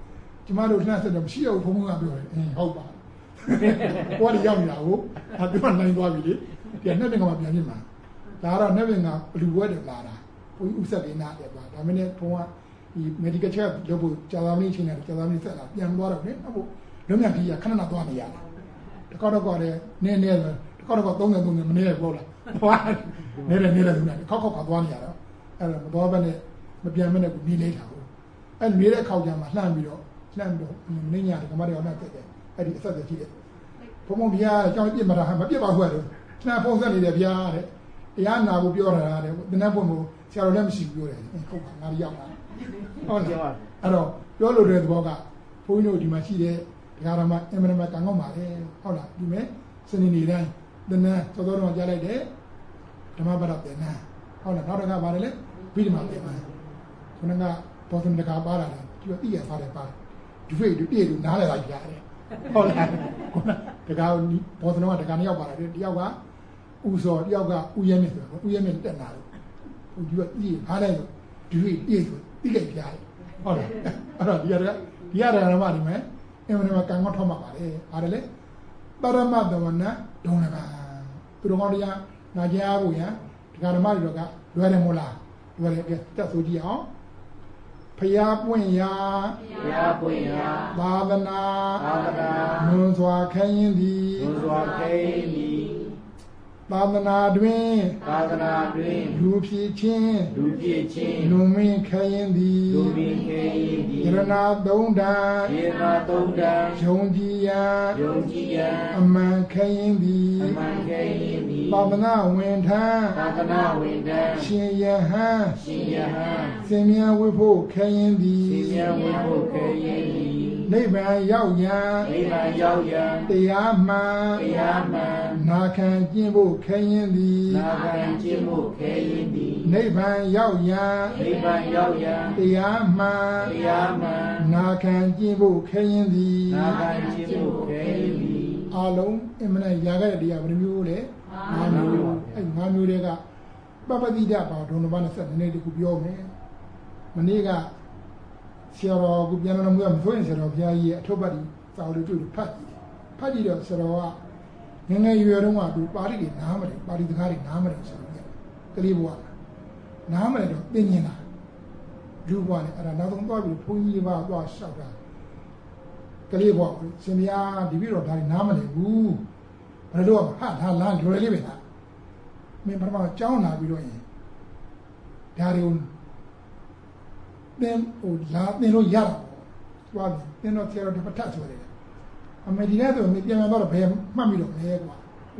ကျမတို့နှက်ဆက်တော့မရှိတော့ဘုံဘုံကပြောတယ်အင်းဟုတ်ပါကိုယ်ကရောက်နေတာကိုအဲသူကနိုင်သွားပြီလေဒီနှစ်ပင်ကမှပြန်ပြစ်မှာဒါကတော့နှစ်ပင်ကဘလူဘွဲတယ်လာတာဘုန်းကြီးဥဆက်လေးနားတယ်ကွာဒါမင်းနဲ့ဘုံကဒီ medical check လုပ်ဖို့ကြာသာမင်းချိန်နဲ့ကြာသာမင်းဆက်လာပြန်သွားတော့လေဟုတ်လုံးမြကြီးကခဏခဏသွားနေရတယ်တကောက်တော့ကောတယ်နည်းနည်းတကောက်တော့ကောသုံးတယ်သုံးတယ်မနေရပေါ့လားသွားနေတယ်နေတယ်သူကခောက်ခောက်ခါသွားနေရတော့အဲ့ဒါမသွားဘဲနဲ့မပြန်မနဲ့ကိုနေလေးတာကိုအဲ့နေတဲ့ခောက်ကြမှာလှမ်းပြီးတော့လှမ်းပြီးတော့မင်းညာကမတွေအောင်နဲ့တက်တယ်အဲ့ဒီအဆက်သက်ကြီးတယ်ဘုံဘုံဘုရားအကြောင်းပြစ်မှာမပြစ်ပါဘူးတော့နှမ်းဖုံးဆက်နေတယ်ဘုရားတဲ့တရားနာဖို့ပြောတာတဲ့တနက်ဘုံကိုဆရာတော်လည်းမရှိဘူးပြောတယ်ဟုတ်ပါငါရောက်လာဟုတ်လားအဲ့တော့ပြောလို့တဲ့သဘောကဘုန်းကြီးတို့ဒီမှာရှိတဲ့ဒကာရမအင်မရမကံကောင်းပါလေဟုတ်လားဒီမဲ့စနေနေ့တိုင်းတနက်သောတော်တော်ကြားလိုက်တယ်ဓမ္မပဒပြန်နာဟုတ်လားနောက်တစ်ခါပါတယ်လေဘိဓမ္မာပြန်နာခုနကဘောဓံတကာပါလာတယ်ဒီတော့သိရပါတယ်ပါတယ်ဒီဖေးဒီတည့်လို့နားလဲလိုက်ကြားတယ်ဟုတ်လားခုနတကာဘောဓံကတကာနှစ်ယောက်ပါလာတယ်တယောက်ကဥစောတယောက်ကဥရဲမြင့်ဆိုဥရဲမြင့်တက်လာတယ်ဟိုဒီကသိရဘာလဲလို့ဒီဖေးတည့်ဆိုသိလိုက်ကြားတယ်ဟုတ်လားအဲ့တော့ဒီရတဲ့ဒီရတဲ့ဓမ္မဒီမဲ့အင်မနာကံကောထောက်မှပါလေအားတယ်လေပရမတဝနဒုံလကသူတော်ကောင်းတရားနာကြားဖို့ရန်ဒီကဓမ္မတွေကလွယ်တယ်မို့လားလွယ်တယ်ပြတက်ဆိုကြည့်အောင်ဖရာပွင့်ရာဖရာပွင့်ရာသာသနာသာသနာနွန်စွာခရင်သည်နွန်စွာခရင်သည်သာသနာတွင်သာသနာတွင်လူဖြစ်ခြင်းလူဖြစ်ခြင်းလူမင်းခရင်သည်လူမင်းခရင်သည်ယရနာသုံးတန်ယရနာသုံးတန်ယုံကြည်ရန်ယုံကြည်ရန်အမှန်ခရင်သည်အမှန်ခရင်သည်သာသနာဝင်ထံသာသနာဝင်ထံရှင်ယဟန်ရှင်ယဟန်စင်မြဝိဖို့ခရင်သည်စင်မြဝိဖို့ခရင်သည်နိဗ္ဗာန်ရောက်ရန်နိဗ္ဗာန်ရောက်ရန်တရားမှန်တရားမှန်နာခံကျင့်ဖို့ခရင်သည်နာခံကျင့်ဖို့ခရင်သည်နိဗ္ဗာန်ရောက်ရန်နိဗ္ဗာန်ရောက်ရန်တရားမှန်တရားမှန်နာခံကျင့်ဖို့ခရင်သည်နာခံကျင့်ဖို့ခရင်သည်အလုံးအမှန်ရာခဲ့တဲ့တရားဘယ်လိုမျိုးလဲငါးမျိုးအဲ့ငါးမျိုးတွေကပပတိဒပါဒုံနမနဲ့ဆက်နည်းနည်းတခုပြောမယ်မနေ့ကဆရာတော်ကပြန်တော်မူရမဆိုရင်ဆရာတော်ဘုရားကြီးရဲ့အထုပ်ပတ်ဒီစာအုပ်လေးတွေ့ဖတ်ကြည့်တယ်ဖတ်ကြည့်တော့ဆရာတော်ကငငယ်ရွယ်တုန်းကသူပါဠိတွေနားမတယ်ပါဠိစကားတွေနားမတယ်ဆိုတော့ကလေးဘဝနားမတယ်တော့သိမြင်တာလူဘဝနဲ့အဲ့ဒါနောက်ဆုံးသွားပြီးဘုန်းကြီးဘာသွားလျှောက်တာကလေးဘဝရှင်ဘုရားဒီပြီးတော့ဒါတွေနားမတယ်ဘူးဘယ်လိုတော့ဟာဒါလားလွယ်လေးပဲလားမင်းပထမကြောင်းလာပြီးတော့ရင်ဒါတွေကိုသင်ဟိုလာသင်လို့ရတာပေါ့သွားသင်တော့ဆရာတော်တပတ်ထဆိုတယ်အမေဒီနဲ့ဆိုမပြန်တော့ဘယ်မှတ်မိတော့လဲကွာ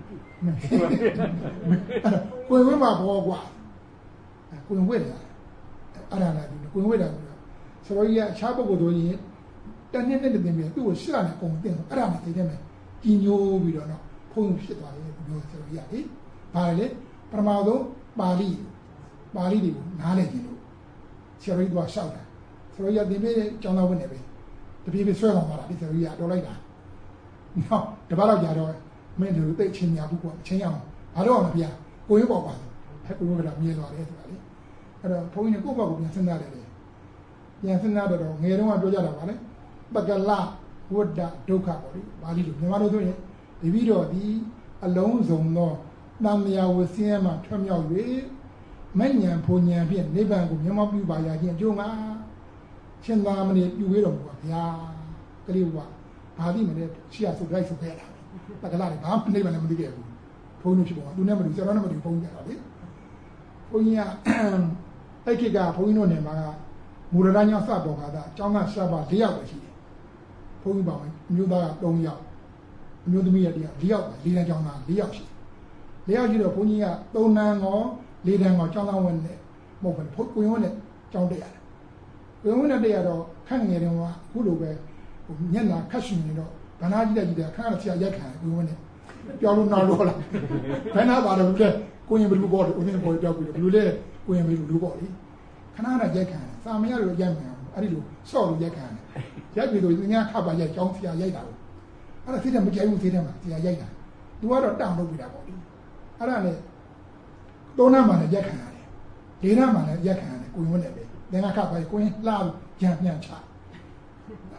ကိုယ်ဝိမှာဘောကွာကိုယ်ဝိလာအဲ့ဒါလားဒီကိုယ်ဝိလာဆရာကြီးကအခြားပုဂ္ဂိုလ်တို့ရင်တနေ့နဲ့တင်ပြီးသူ့ကိုရှစ်လာနဲ့ပုံတင်အဲ့ဒါမှသိတယ်မယ်ကြီးညိုးပြီးတော့တော့ဖုံးဖြစ်သွားတယ်ပြောဆရာကြီးကလေဘာလဲပထမဆုံးပါဠိပါဠိတွေကိုနားလည်ကြည့်လို့ဆရာကြီးကရှောက်တာဆရာကြီးကတင်ပြီးကျောင်းသားဝင်နေပြီတပြေးပြေးဆွဲဆောင်သွားတာဒီဆရာကြီးကတော့လိုက်တာနော်တပတ်တော့ကြာတော့မင်းတို့သိချင်းများဘူးကွာချင်းရအောင်ဘာလို့အောင်လဲဗျာကိုရင်းပေါ်ပါဟဲ့ကိုရင်းကမြင်သွားတယ်ဆိုတာလေအဲ့တော့ဘုန်းကြီးကကိုယ့်ဘက်ကိုပြန်စဉ်းစားတယ်လေပြန်စဉ်းစားတော့ငယ်တုန်းကပြောကြတာပါလေပကလဝတ္တဒုက္ခပေါ့လေပါဠိလိုမြန်မာလိုဆိုရင်ဒီပြီးတော့ဒီအလုံးစုံသောတန်မြာဝဆင်းရဲမှထွမြောက်၍မဉ္ဇဉ်ဘုံဉဏ်ဖြင့်နိဗ္ဗာန်ကိုမျက်မှောက်ပြုပါရခြင်းအကျိုးမှာရှင်သာမဏေပြုဝေးတော်မူပါဗျာကလေးဘုရားဘာသိမလဲရှေ့ရဆုတ်လိုက်ဆုတ်ခဲ့တာတကလားလေဘာမှနေမှလည်းမသိခဲ့ဘူးဘုန်းကြီးဖြစ်ပေါ်သူနဲ့မတူဆရာတော်နဲ့မတူဘုန်းကြီးကြတာလေဘုန်းကြီးကအဲ့ခေတ်ကဘုန်းကြီးတို့နေမှာကမူရဒညောစတော်ခါသာအကြောင်းကဆက်ပါ၄ယောက်ပဲရှိတယ်ဘုန်းကြီးပါမယ်အမျိုးသားက၃ယောက်အမျိုးသမီးကတယောက်၄ယောက်ပဲ၄တန်းကျောင်းသား၄ယောက်ရှိ၄ယောက်ရှိတော့ဘုန်းကြီးက၃တန်းကော၄တန်းကောကျောင်းသားဝင်နေမဟုတ်ဘူးကိုရင်ဝင်နဲ့ကျောင်းတက်ရတယ်ကိုရင်ဝင်နဲ့တက်ရတော့ခန့်ငယ်တယ်ကအခုလိုပဲညက်နာခတ်ရှင်နေတော့ဗနာကြီးတက်ကြီးတယ်ခါရဆရာရိုက်ခံကိုဝင်နဲ့ပြောလို့နာလို့လားဘယ်နာပါတော့လဲကိုရင်ဘလူပေါ်တယ်ဦးစင်းပေါ်ပြောပြီးဘလူလဲကိုရင်ဘလူလူပေါ်လေခဏခဏရိုက်ခံစာမရလို့ရိုက်မှန်အဲ့ဒီလိုစော့လို့ရိုက်ခံရိုက်ပြီးတော့ညခါပါရိုက်ကျောင်းဆရာရိုက်တာကိုအဲ့ဒါသိတယ်မကြိုက်ဘူးသိတယ်မှာဆရာရိုက်တာသူကတော့တောင်းလုပ်ပြတာပေါ့လေအဲ့ဒါနဲ့သုံးနာမှလည်းရိုက်ခံရတယ်လေးနာမှလည်းရိုက်ခံရတယ်ကိုရင်ဝင်နဲ့ပဲသင်္ကခါပါကိုရင်လှကြံပြန်ချ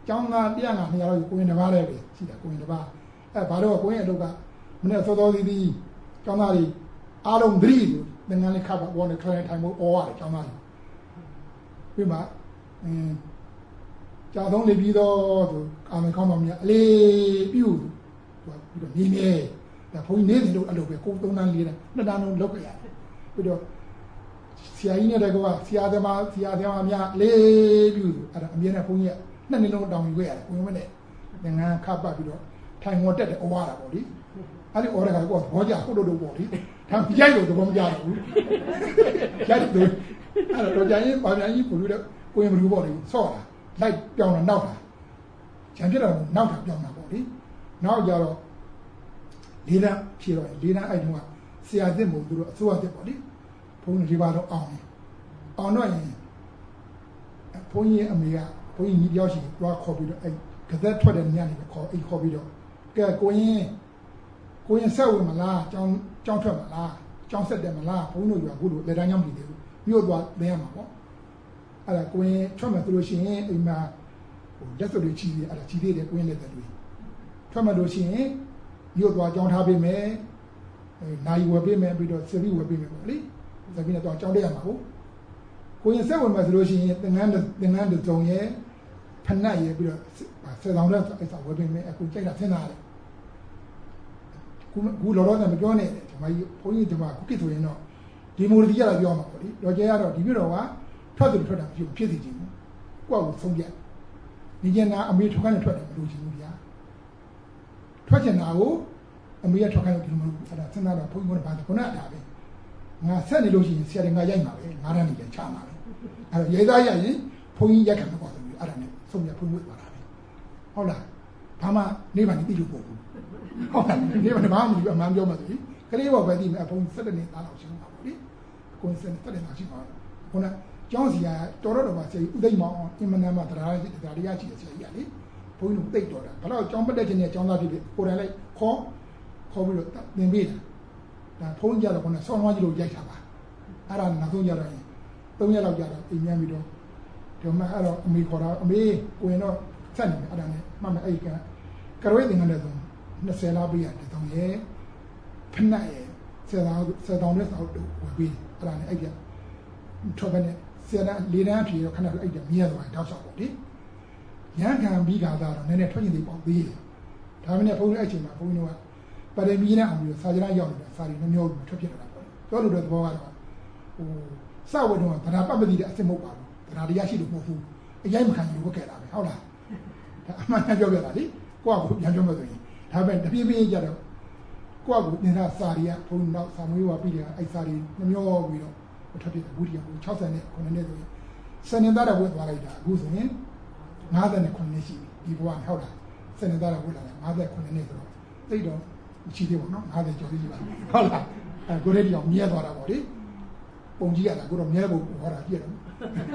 ကျောင်းသားတရားငါနှစ်ယောက်ကိုရင်တစ်ပါးလည်းပဲရှိတယ်ကိုရင်တစ်ပါးအဲဘာလို့ကိုရင်အလုပ်ကမနေ့စောစောသေးသေးကျောင်းသားတွေအားလုံးသတိလို့သင်္ကန်းလေးခါပါဘောနဲ့ထိုင်ထိုင်ဖို့အော်ရတယ်ကျောင်းသားတွေပြီးမှအင်းကျောင်းသုံးနေပြီးတော့သူအာမကောင်းပါမြတ်အလေးပြုသူပြီးတော့နေနေဒါဘုန်းကြီးနေတယ်လို့အဲ့လိုပဲကိုသုံးတန်းလေးနဲ့နှစ်တန်းလုံးလောက်ကြရတယ်ပြီးတော့ဆရာကြီးနဲ့တကောဆရာသမားဆရာသမားများလေးပြုအဲ့ဒါအမြဲတမ်းဘုန်းကြီးကနှစ်နှစ်လုံးတောင်းယူခဲ့ရတယ်ကိုရင်မနဲ့ငငန်းခပ်ပတ်ပြီးတော့ထိုင်ငေါ်တက်တယ်အဝါတာပေါ့လေအဲ့ဒီအော်ရကကိုဘောကြဟုတ်လို့ပေါ့လေဒါရိုက်လို့သဘောမကျတော့ဘူးရိုက်တယ်အဲ့တော့ကြာရင်ဗာပြန်ကြီးကိုလူတဲ့ကိုရင်မလူပေါ့လေဆော့တာလိုက်ပြောင်းတာနောက်တာဂျန်ပြတော့နောက်တာပြောင်းတာပေါ့လေနောက်ကြတော့လေးတန်းဖြေတော့လေးတန်းအဲ့တုန်းကဆရာသစ်မို့သူတို့အစိုးရသစ်ပေါ့လေဘုန်းကြီးဒီပါတော့အောင်အောင်တော့ရင်ဘုန်းကြီးအမေကဘုန်းကြီးညီပြောရှိသွားခေါ်ပြီးတော့အဲ့ကသက်ထွက်တဲ့ညနေပဲခေါ်အိတ်ခေါ်ပြီးတော့ကဲကိုရင်ကိုရင်ဆက်ဝင်မလားကျောင်းကျောင်းထွက်မလားကျောင်းဆက်တယ်မလားဘုန်းကြီးတို့ကအခုလိုလက်တန်းကြောင်းပြည်တယ်မြို့သွားသိရမှာပေါ့အဲ့ဒါကိုရင်ထွက်မယ်ဆိုလို့ရှိရင်အိမ်မှာဟိုလက်စွပ်တွေချီပြီးအဲ့ဒါချီသေးတယ်ကိုရင်လက်သက်တွေထွက်မယ်လို့ရှိရင်မြို့သွားကျောင်းထားပေးမယ်နိုင်ဝယ်ပေးမယ်ပြီးတော့စပီဝယ်ပေးမယ်ပေါ့လေစပီနဲ့တော့ကျောင်းတက်ရမှာဟုတ်ကိုရင်ဆက်ဝင်မယ်ဆိုလို့ရှိရင်သင်္ကန်းသင်္ကန်းတုံရဲ့ဖဏတ်ရဲ့ပြီးတော့ဆယ်ဆောင်တဲ့အဲ့ဒါဝယ်ပေးမယ်အခုကြိုက်တာသင်တာလေခုခုလောလောဆယ်မပြောနဲ့ဒီမကြီးဘုန်းကြီးဒီမှာခုကိဆိုရင်တော့ဒီမိုဒီကြတာပြောမှာပေါ့လေတော့ကျရတော့ဒီပြတော့ကထွက်သူထွက်တာဖြစ်ဖြစ်စီခြင်းကိုယ့်ကိုဆုံးပြဒီကျင်နာအမေထွက်ခိုင်းထွက်တယ်မလို့ချင်ဘူးဗျာထွက်ချင်တာကိုအမေကထွက်ခိုင်းလို့ဒီမလို့အဲ့ဒါစဉ်းစားတော့ဘုန်းကြီးကဘာခုနကတာပဲငါဆက်နေလို့ရှိရင်ဆရာတွေငါရိုက်မှာပဲငါးတန်းနေလည်းချမှာပဲအဲ့တော့ရိုက်သားရရင်ဘုန်းကြီးရက်ခံမှာပေါ့ဆိုပြီးအဲ့ဒါနဲ့ဆုံးပြဘုန်းကြီးသွားတာပဲဟုတ်လားဘာမှနေပါနေပြီလို့ပို့ဘူးဟုတ်တယ်နေပါနေဘာမှမပြောအမှန်ပြောမှဆိုရင်ကလေးဘောပဲဒီမှာဘုန်းကြီးဆက်တဲ့နေသားလောက်ရှိမှာပေါ့လေကိုယ်စက်တဲ့နေရှိပါခုနကျောင်းစီကတော်တော်တော်ပါဆရာကြီးဥသိမ်းမောင်အင်မနန်မှာတရားတရားတရားရှိတယ်ဆရာကြီးကလေဘုန်းကြီးတို့သိတော်တာဘယ်တော့ကျောင်းပတ်တဲ့ချင်းနဲ့ကျောင်းသားဖြစ်ဖြစ်ကိုယ်တိုင်လိုက်ခေါ်ခေါ်ပြီးတော့သင်ပေးတာဒါဖုန်းကြတော့ခုနဆောင်းဝါးကြီးလို့ရိုက်တာပါအဲ့ဒါနောက်ဆုံးကြတော့သုံးရက်လောက်ကြတော့အိမ်မြန်ပြီးတော့ဒီမှာအဲ့တော့အမေခေါ်တာအမေကိုရင်တော့ဆက်နေတယ်အဲ့ဒါနဲ့မှတ်မယ်အဲ့ကကရွေးတင်တဲ့ဆုံးနှစ်ဆယ်လောက်ပြရတယ်တောင်းရဲ့ဖဏတ်ရဲ့ဆယ်တောင်ဆယ်တောင်နဲ့ဆောက်တော့ဝယ်ပြီးအဲ့ဒါနဲ့အဲ့ကထွက်ပဲနဲ့ဆယ်တန်းလေးတန်းဖြေတော့ခဏအဲ့ကမြဲသွားတောက်ဆောက်ပေါ့လေရန်ခံပြီးခါသားတော့နည်းနည်းထွက်ကျင်သေးပေါ့သေးတယ်ဒါမှမဟုတ်ဘုန်းကြီးအဲ့ချိန်မှာဘုန်းကြီးတို့ကပရမီနဲ့အောင်ပြီးတော့စာကြမ်းရောက်နေတာစာရီနှမျိုးထွက်ဖြစ်လာတာပေါ့ပြောလို့တဲ့သဘောကတော့ဟိုစဝတ်တော့ဗရာပတ်မတိတဲ့အစစ်မဟုတ်ပါဘူးဗရာတရားရှိလို့မဟုတ်ဘူးအရင်မခံလို့ဝတ်ခဲ့တာပဲဟုတ်လားဒါအမှန်ပြောပြတာလေကိုယ့်ကပြန်ပြောမှဆိုရင်ဒါပဲတပြေးပြေးကြတော့ကိုယ့်ကနေတာစာရီကဘုန်းနောက်စာမွေးဝါပြီးတယ်အဲ့စာရီနှမျိုးပြီးတော့ထွက်ဖြစ်တယ်ဘူးတရားဘူး၆၀နဲ့ခုနှစ်နဲ့ဆိုရင်စနေသားတော့ဝတ်သွားလိုက်တာအခုဆိုရင်၅၀နဲ့ခုနှစ်ရှိပြီဒီဘဝဟုတ်လားစနေသားတော့ဝတ်လာတယ်၅၀ခုနှစ်နဲ့ဆိုတော့သိတော့ရှိသေးပေါ့နော်၅၀ကျော်ကြီးပါဟုတ်လားအဲကိုရဲဒီအောင်မြဲသွားတာပေါ့လေပုံကြီးရတာကိုတော့မြဲဖို့ဟောတာကြည့်ရတော့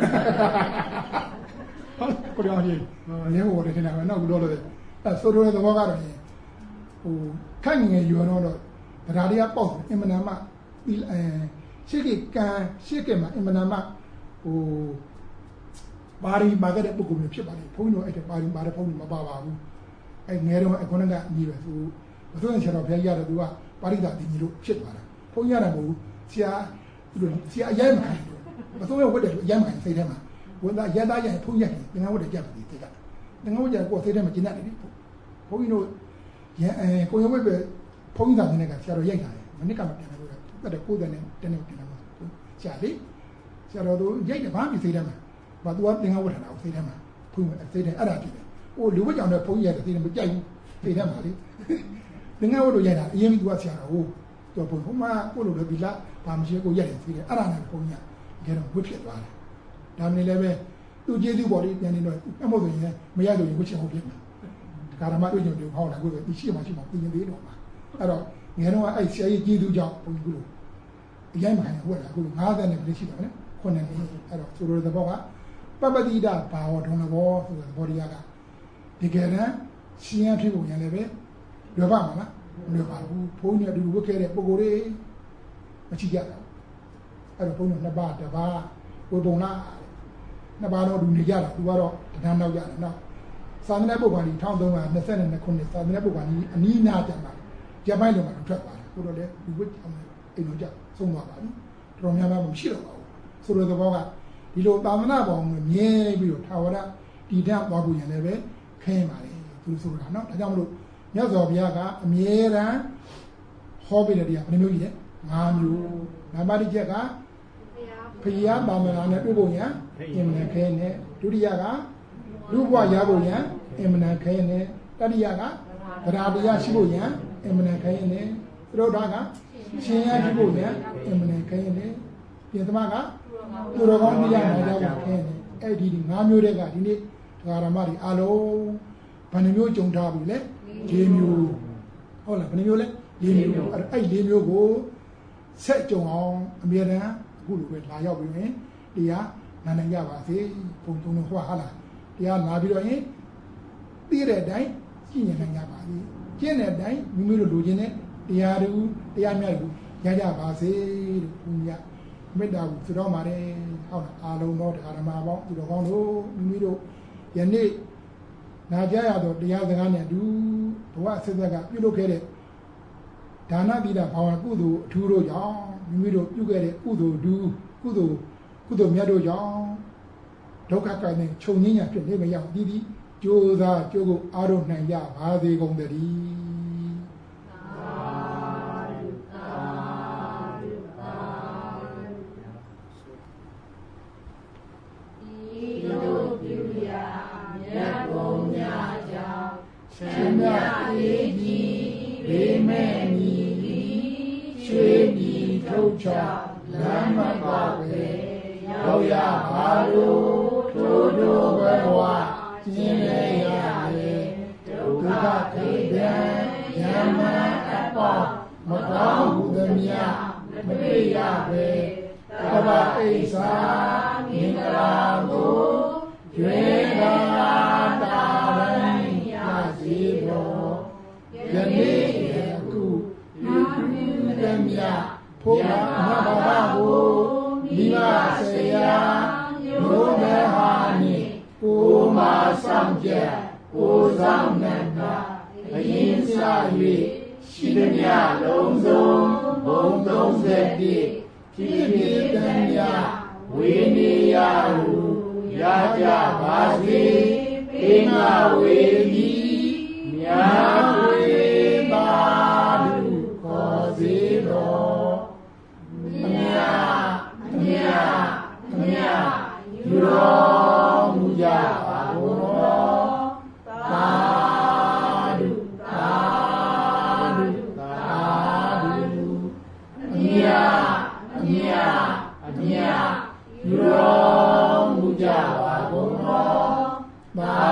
ဟုတ်ကိုရောကြီးမြဲဖို့တယ်ထင်တာပဲနောက်ကတော့လို့အဲဆိုတော့သဘောကတော့ဟိုခန့်ငယ်ရွယ်တော့တော့ဗရာတွေကပေါက်အင်မနာမအဲရှေ့ကကန်ရှေ့ကမှာအင်မနာမဟိုပါရီပါခဲ့တဲ့ပုံကုန်ဖြစ်ပါလေဘုန်းကြီးတို့အဲ့ဒါပါရီပါတဲ့ဘုန်းကြီးမပါပါဘူးအဲ့ငယ်တော့အခွင့်အရေးကြီးပဲသူဘုရားဆရာတော်ဘုရားရတယ်သူကပါရိသတင်ကြီးလို့ဖြစ်သွားတာဘုန်းကြီးရတယ်မဟုတ်ဘူးဆရာသူတို့ဆရာအရင်မခံဘူးဘုရားဝတ်တယ်အရင်မခံစိတ်ထဲမှာဝန်သားရသားရဘုန်းကြီးရတယ်သင်္ကန်းဝတ်တယ်ကြပ်ပြီးသိတာသင်္ကန်းဝတ်ကြကိုစိတ်ထဲမှာကျဉ်းတယ်လေဘုန်းကြီးတို့ရအဲကိုရုံးဝတ်ပဲဘုန်းကြီးသားတဲ့ကဆရာတော်ရိုက်တာလေမနစ်ကမှပြန်လာလို့တက်တဲ့ကိုယ်တဲ့နဲ့တနေ့ပြန်လာမှာဆရာလေးဆရာတော်တို့ရိုက်တယ်ဘာမှမသိစိတ်ထဲမှာဘာသူကသင်္ကန်းဝတ်ထားတာကိုစိတ်ထဲမှာဘုန်းကြီးစိတ်ထဲအဲ့ဒါဖြစ်တယ်ဟိုလူဝတ်ကြောင့်လည်းဘုန်းကြီးရတယ်စိတ်ထဲမကြိုက်ဘူးစိတ်ထဲမှာလေသင်္ကန်းဝတ်လို့ရိုက်တာအရင်ကသူကဆရာတော်ဟိုသူကဘုံမှာကိုလိုလည်းဒီလားဘာမရှိကိုရိုက်တယ်သိတယ်အဲ့ဒါနဲ့ဘုန်းကြီးကကတော့ဝတ်ဖြစ်သွားတယ်ဒါမှလည်းပဲသူကျေးဇူးပေါ်လေးပြန်နေတော့အမို့ဆိုရင်မရလို့ဝတ်ချင်ဟုတ်ဖြစ်မှာကာရမတို့ညုံညုံဟောတာကိုဒီရှိမှရှိမှပြင်သေးတော့မှာအဲ့တော့ငယ်တော့အဲ့ဆရာကြီးကျေးဇူးကြောင့်ဘုန်းကြီးတို့အရင်မှခံဝတ်တာကို၅၀နဲ့ပြည့်ရှိပါမယ်ခုနှစ်နှစ်အဲ့တော့ဆိုလိုတဲ့ဘောကပပတိဒဘာဝဒုံလဘောဆိုတဲ့ဘောရီယာကဒီကဲတမ်းရှင်းရဖြစ်ပုံရလည်းပဲလွယ်ပါမလားမလွယ်ပါဘူးဘုန်းကြီးကဒီလိုဝတ်ခဲ့တဲ့ပုံကိုယ်လေးမချိကြဘူးအဲ့တော့ဘုန်းကြီးနှစ်ပါးတစ်ပါးကိုပုံလားနှစ်ပါးတော့လူနေကြတာသူကတော့တဏှာနောက်ကြတယ်နော်ဆစာသနာ့ပုဂ္ဂိုလ်ကြီးone thousand three hundred twenty-twoခုနှစ်စာသနာ့ပုဂ္ဂိုလ်ကြီးအနီးနားကြမှာကြပိုင်းလုံးမှာထွက်သွားတယ်ကိုတော့လေဒီဝိအောင်အိမ်လုံးကြဆုံးသွားပါပြီတော်များများမရှိတော့ပါဘူးဆိုတော့သဘောကဒီလိုသာသနာပေါင်းမြဲပြီးတော့ထာဝရတည်တံ့သွားဖို့ရင်လည်းပဲခင်းပါလေသူဆိုတာနော်ဒါကြောင့်မလို့မြတ်စွာဘုရားကအမြဲတမ်းဟောပေးတဲ့တရားဘယ်နှမျိုးကြီးလဲ၅မျိုးနံပါတ်တစ်ချက်ကဖျားပါမလာနဲ့တွေ့ဖို့ရန်အင်မတန်ခဲနဲ့ဒုတိယကလူဘဝရဖို့ရန်အင်မတန်ခဲနဲ့တတိယကဗရာတရားရှိဖို့ရန်အင်မတန်ခဲနဲ့သရုပ်ဓာကရှင်ရရှိဖို့ရန်အင်မတန်ခဲနဲ့ပြင်သမကသူတော်ကောင်းတရားနာကြဖို့ခဲနဲ့အဲ့ဒီ၅မျိုးတည်းကဒီနေ့ဒကာရမတွေအလုံးဘယ်နှမျိုးကြုံထားပြီလဲ၄မျိုးဟုတ်လားဘယ်နှမျိုးလဲ၄မျိုးအဲ့အဲ့၄မျိုးကိုဆက်ကြုံအောင်အမြဲတမ်းအခုလိုပဲလာရောက်ပြီးရင်တရားနာနိုင်ကြပါစေဘုံဘုံတော့ဟောဟာလားတရားနာပြီးတော့ရင်သိတဲ့အတိုင်းကြည်ညိနိုင်ကြပါစေကျင့်တဲ့အတိုင်းမိမိတို့လိုချင်တဲ့တရားတွေတရားများတွေရကြပါစေလို့ဘုရားမေတ္တာကိုဆုတောင်းပါတယ်ဟုတ်လားအာလုံးသောတရားဓမ္မပေါင်းသူတော်ကောင်းတို့မိမိတို့ယနေ့နာကြရသောတရားစကားနဲ့အတူဘဝဆက်ဆက်ကပြုလုပ်ခဲ့တဲ့ဒါနသီလဘာဝကုသိုလ်အထူးတို့ကြောင့်မိမိတို့ပြုခဲ့တဲ့ကုသိုလ်ဒုကုသိုလ်ကုသိုလ်မြတ်တို့ကြောင့်ဒုက္ခကနဲ့ခြုံငင်းရဖြစ်နေမရောက်သည်သည်ကြိုးစားကြိုးကိုအားထုတ်နိုင်ကြပါစေကုန်သတည်းမြတ်အေးကြီးဘေးမဲ့ညီရွှေပြည်ထုတ်ချလမ်းမပါပဲရောက်ရပါလို့ထိုးထိုးဘဝကျင်းလေရလေဒုက္ခခေတ္တယမအပေါမကောင်းဟုသမျှမတွေ့ရပဲသဗ္ဗအိစ္ဆာမင်္ဂလာကိုရွေးတာတာတိုင်းရစီတော်ယနေ့အခုပြုပြုသမျှဖို့ရာမဘာဘကိုမိဘဆရာရိုးမဟာနိကိုမဆောင်ကြကိုဆောင်နန္ဒအရင်စား၍ရှိသမျှလုံးစုံဘုံသုံးဆယ်ပြည့်ဖြစ်ဖြစ်သမျှဝိနိယဟုရကြပါစေပိငါဝေမိမြတ်ဝေပါလူခေါ်စေတော်အမြအမြအမြယူတော်မူကြပါဘုရားသာဓုသာဓုသာဓုအမြအမြအမြယူတော်မူကြပါဘုရားသာ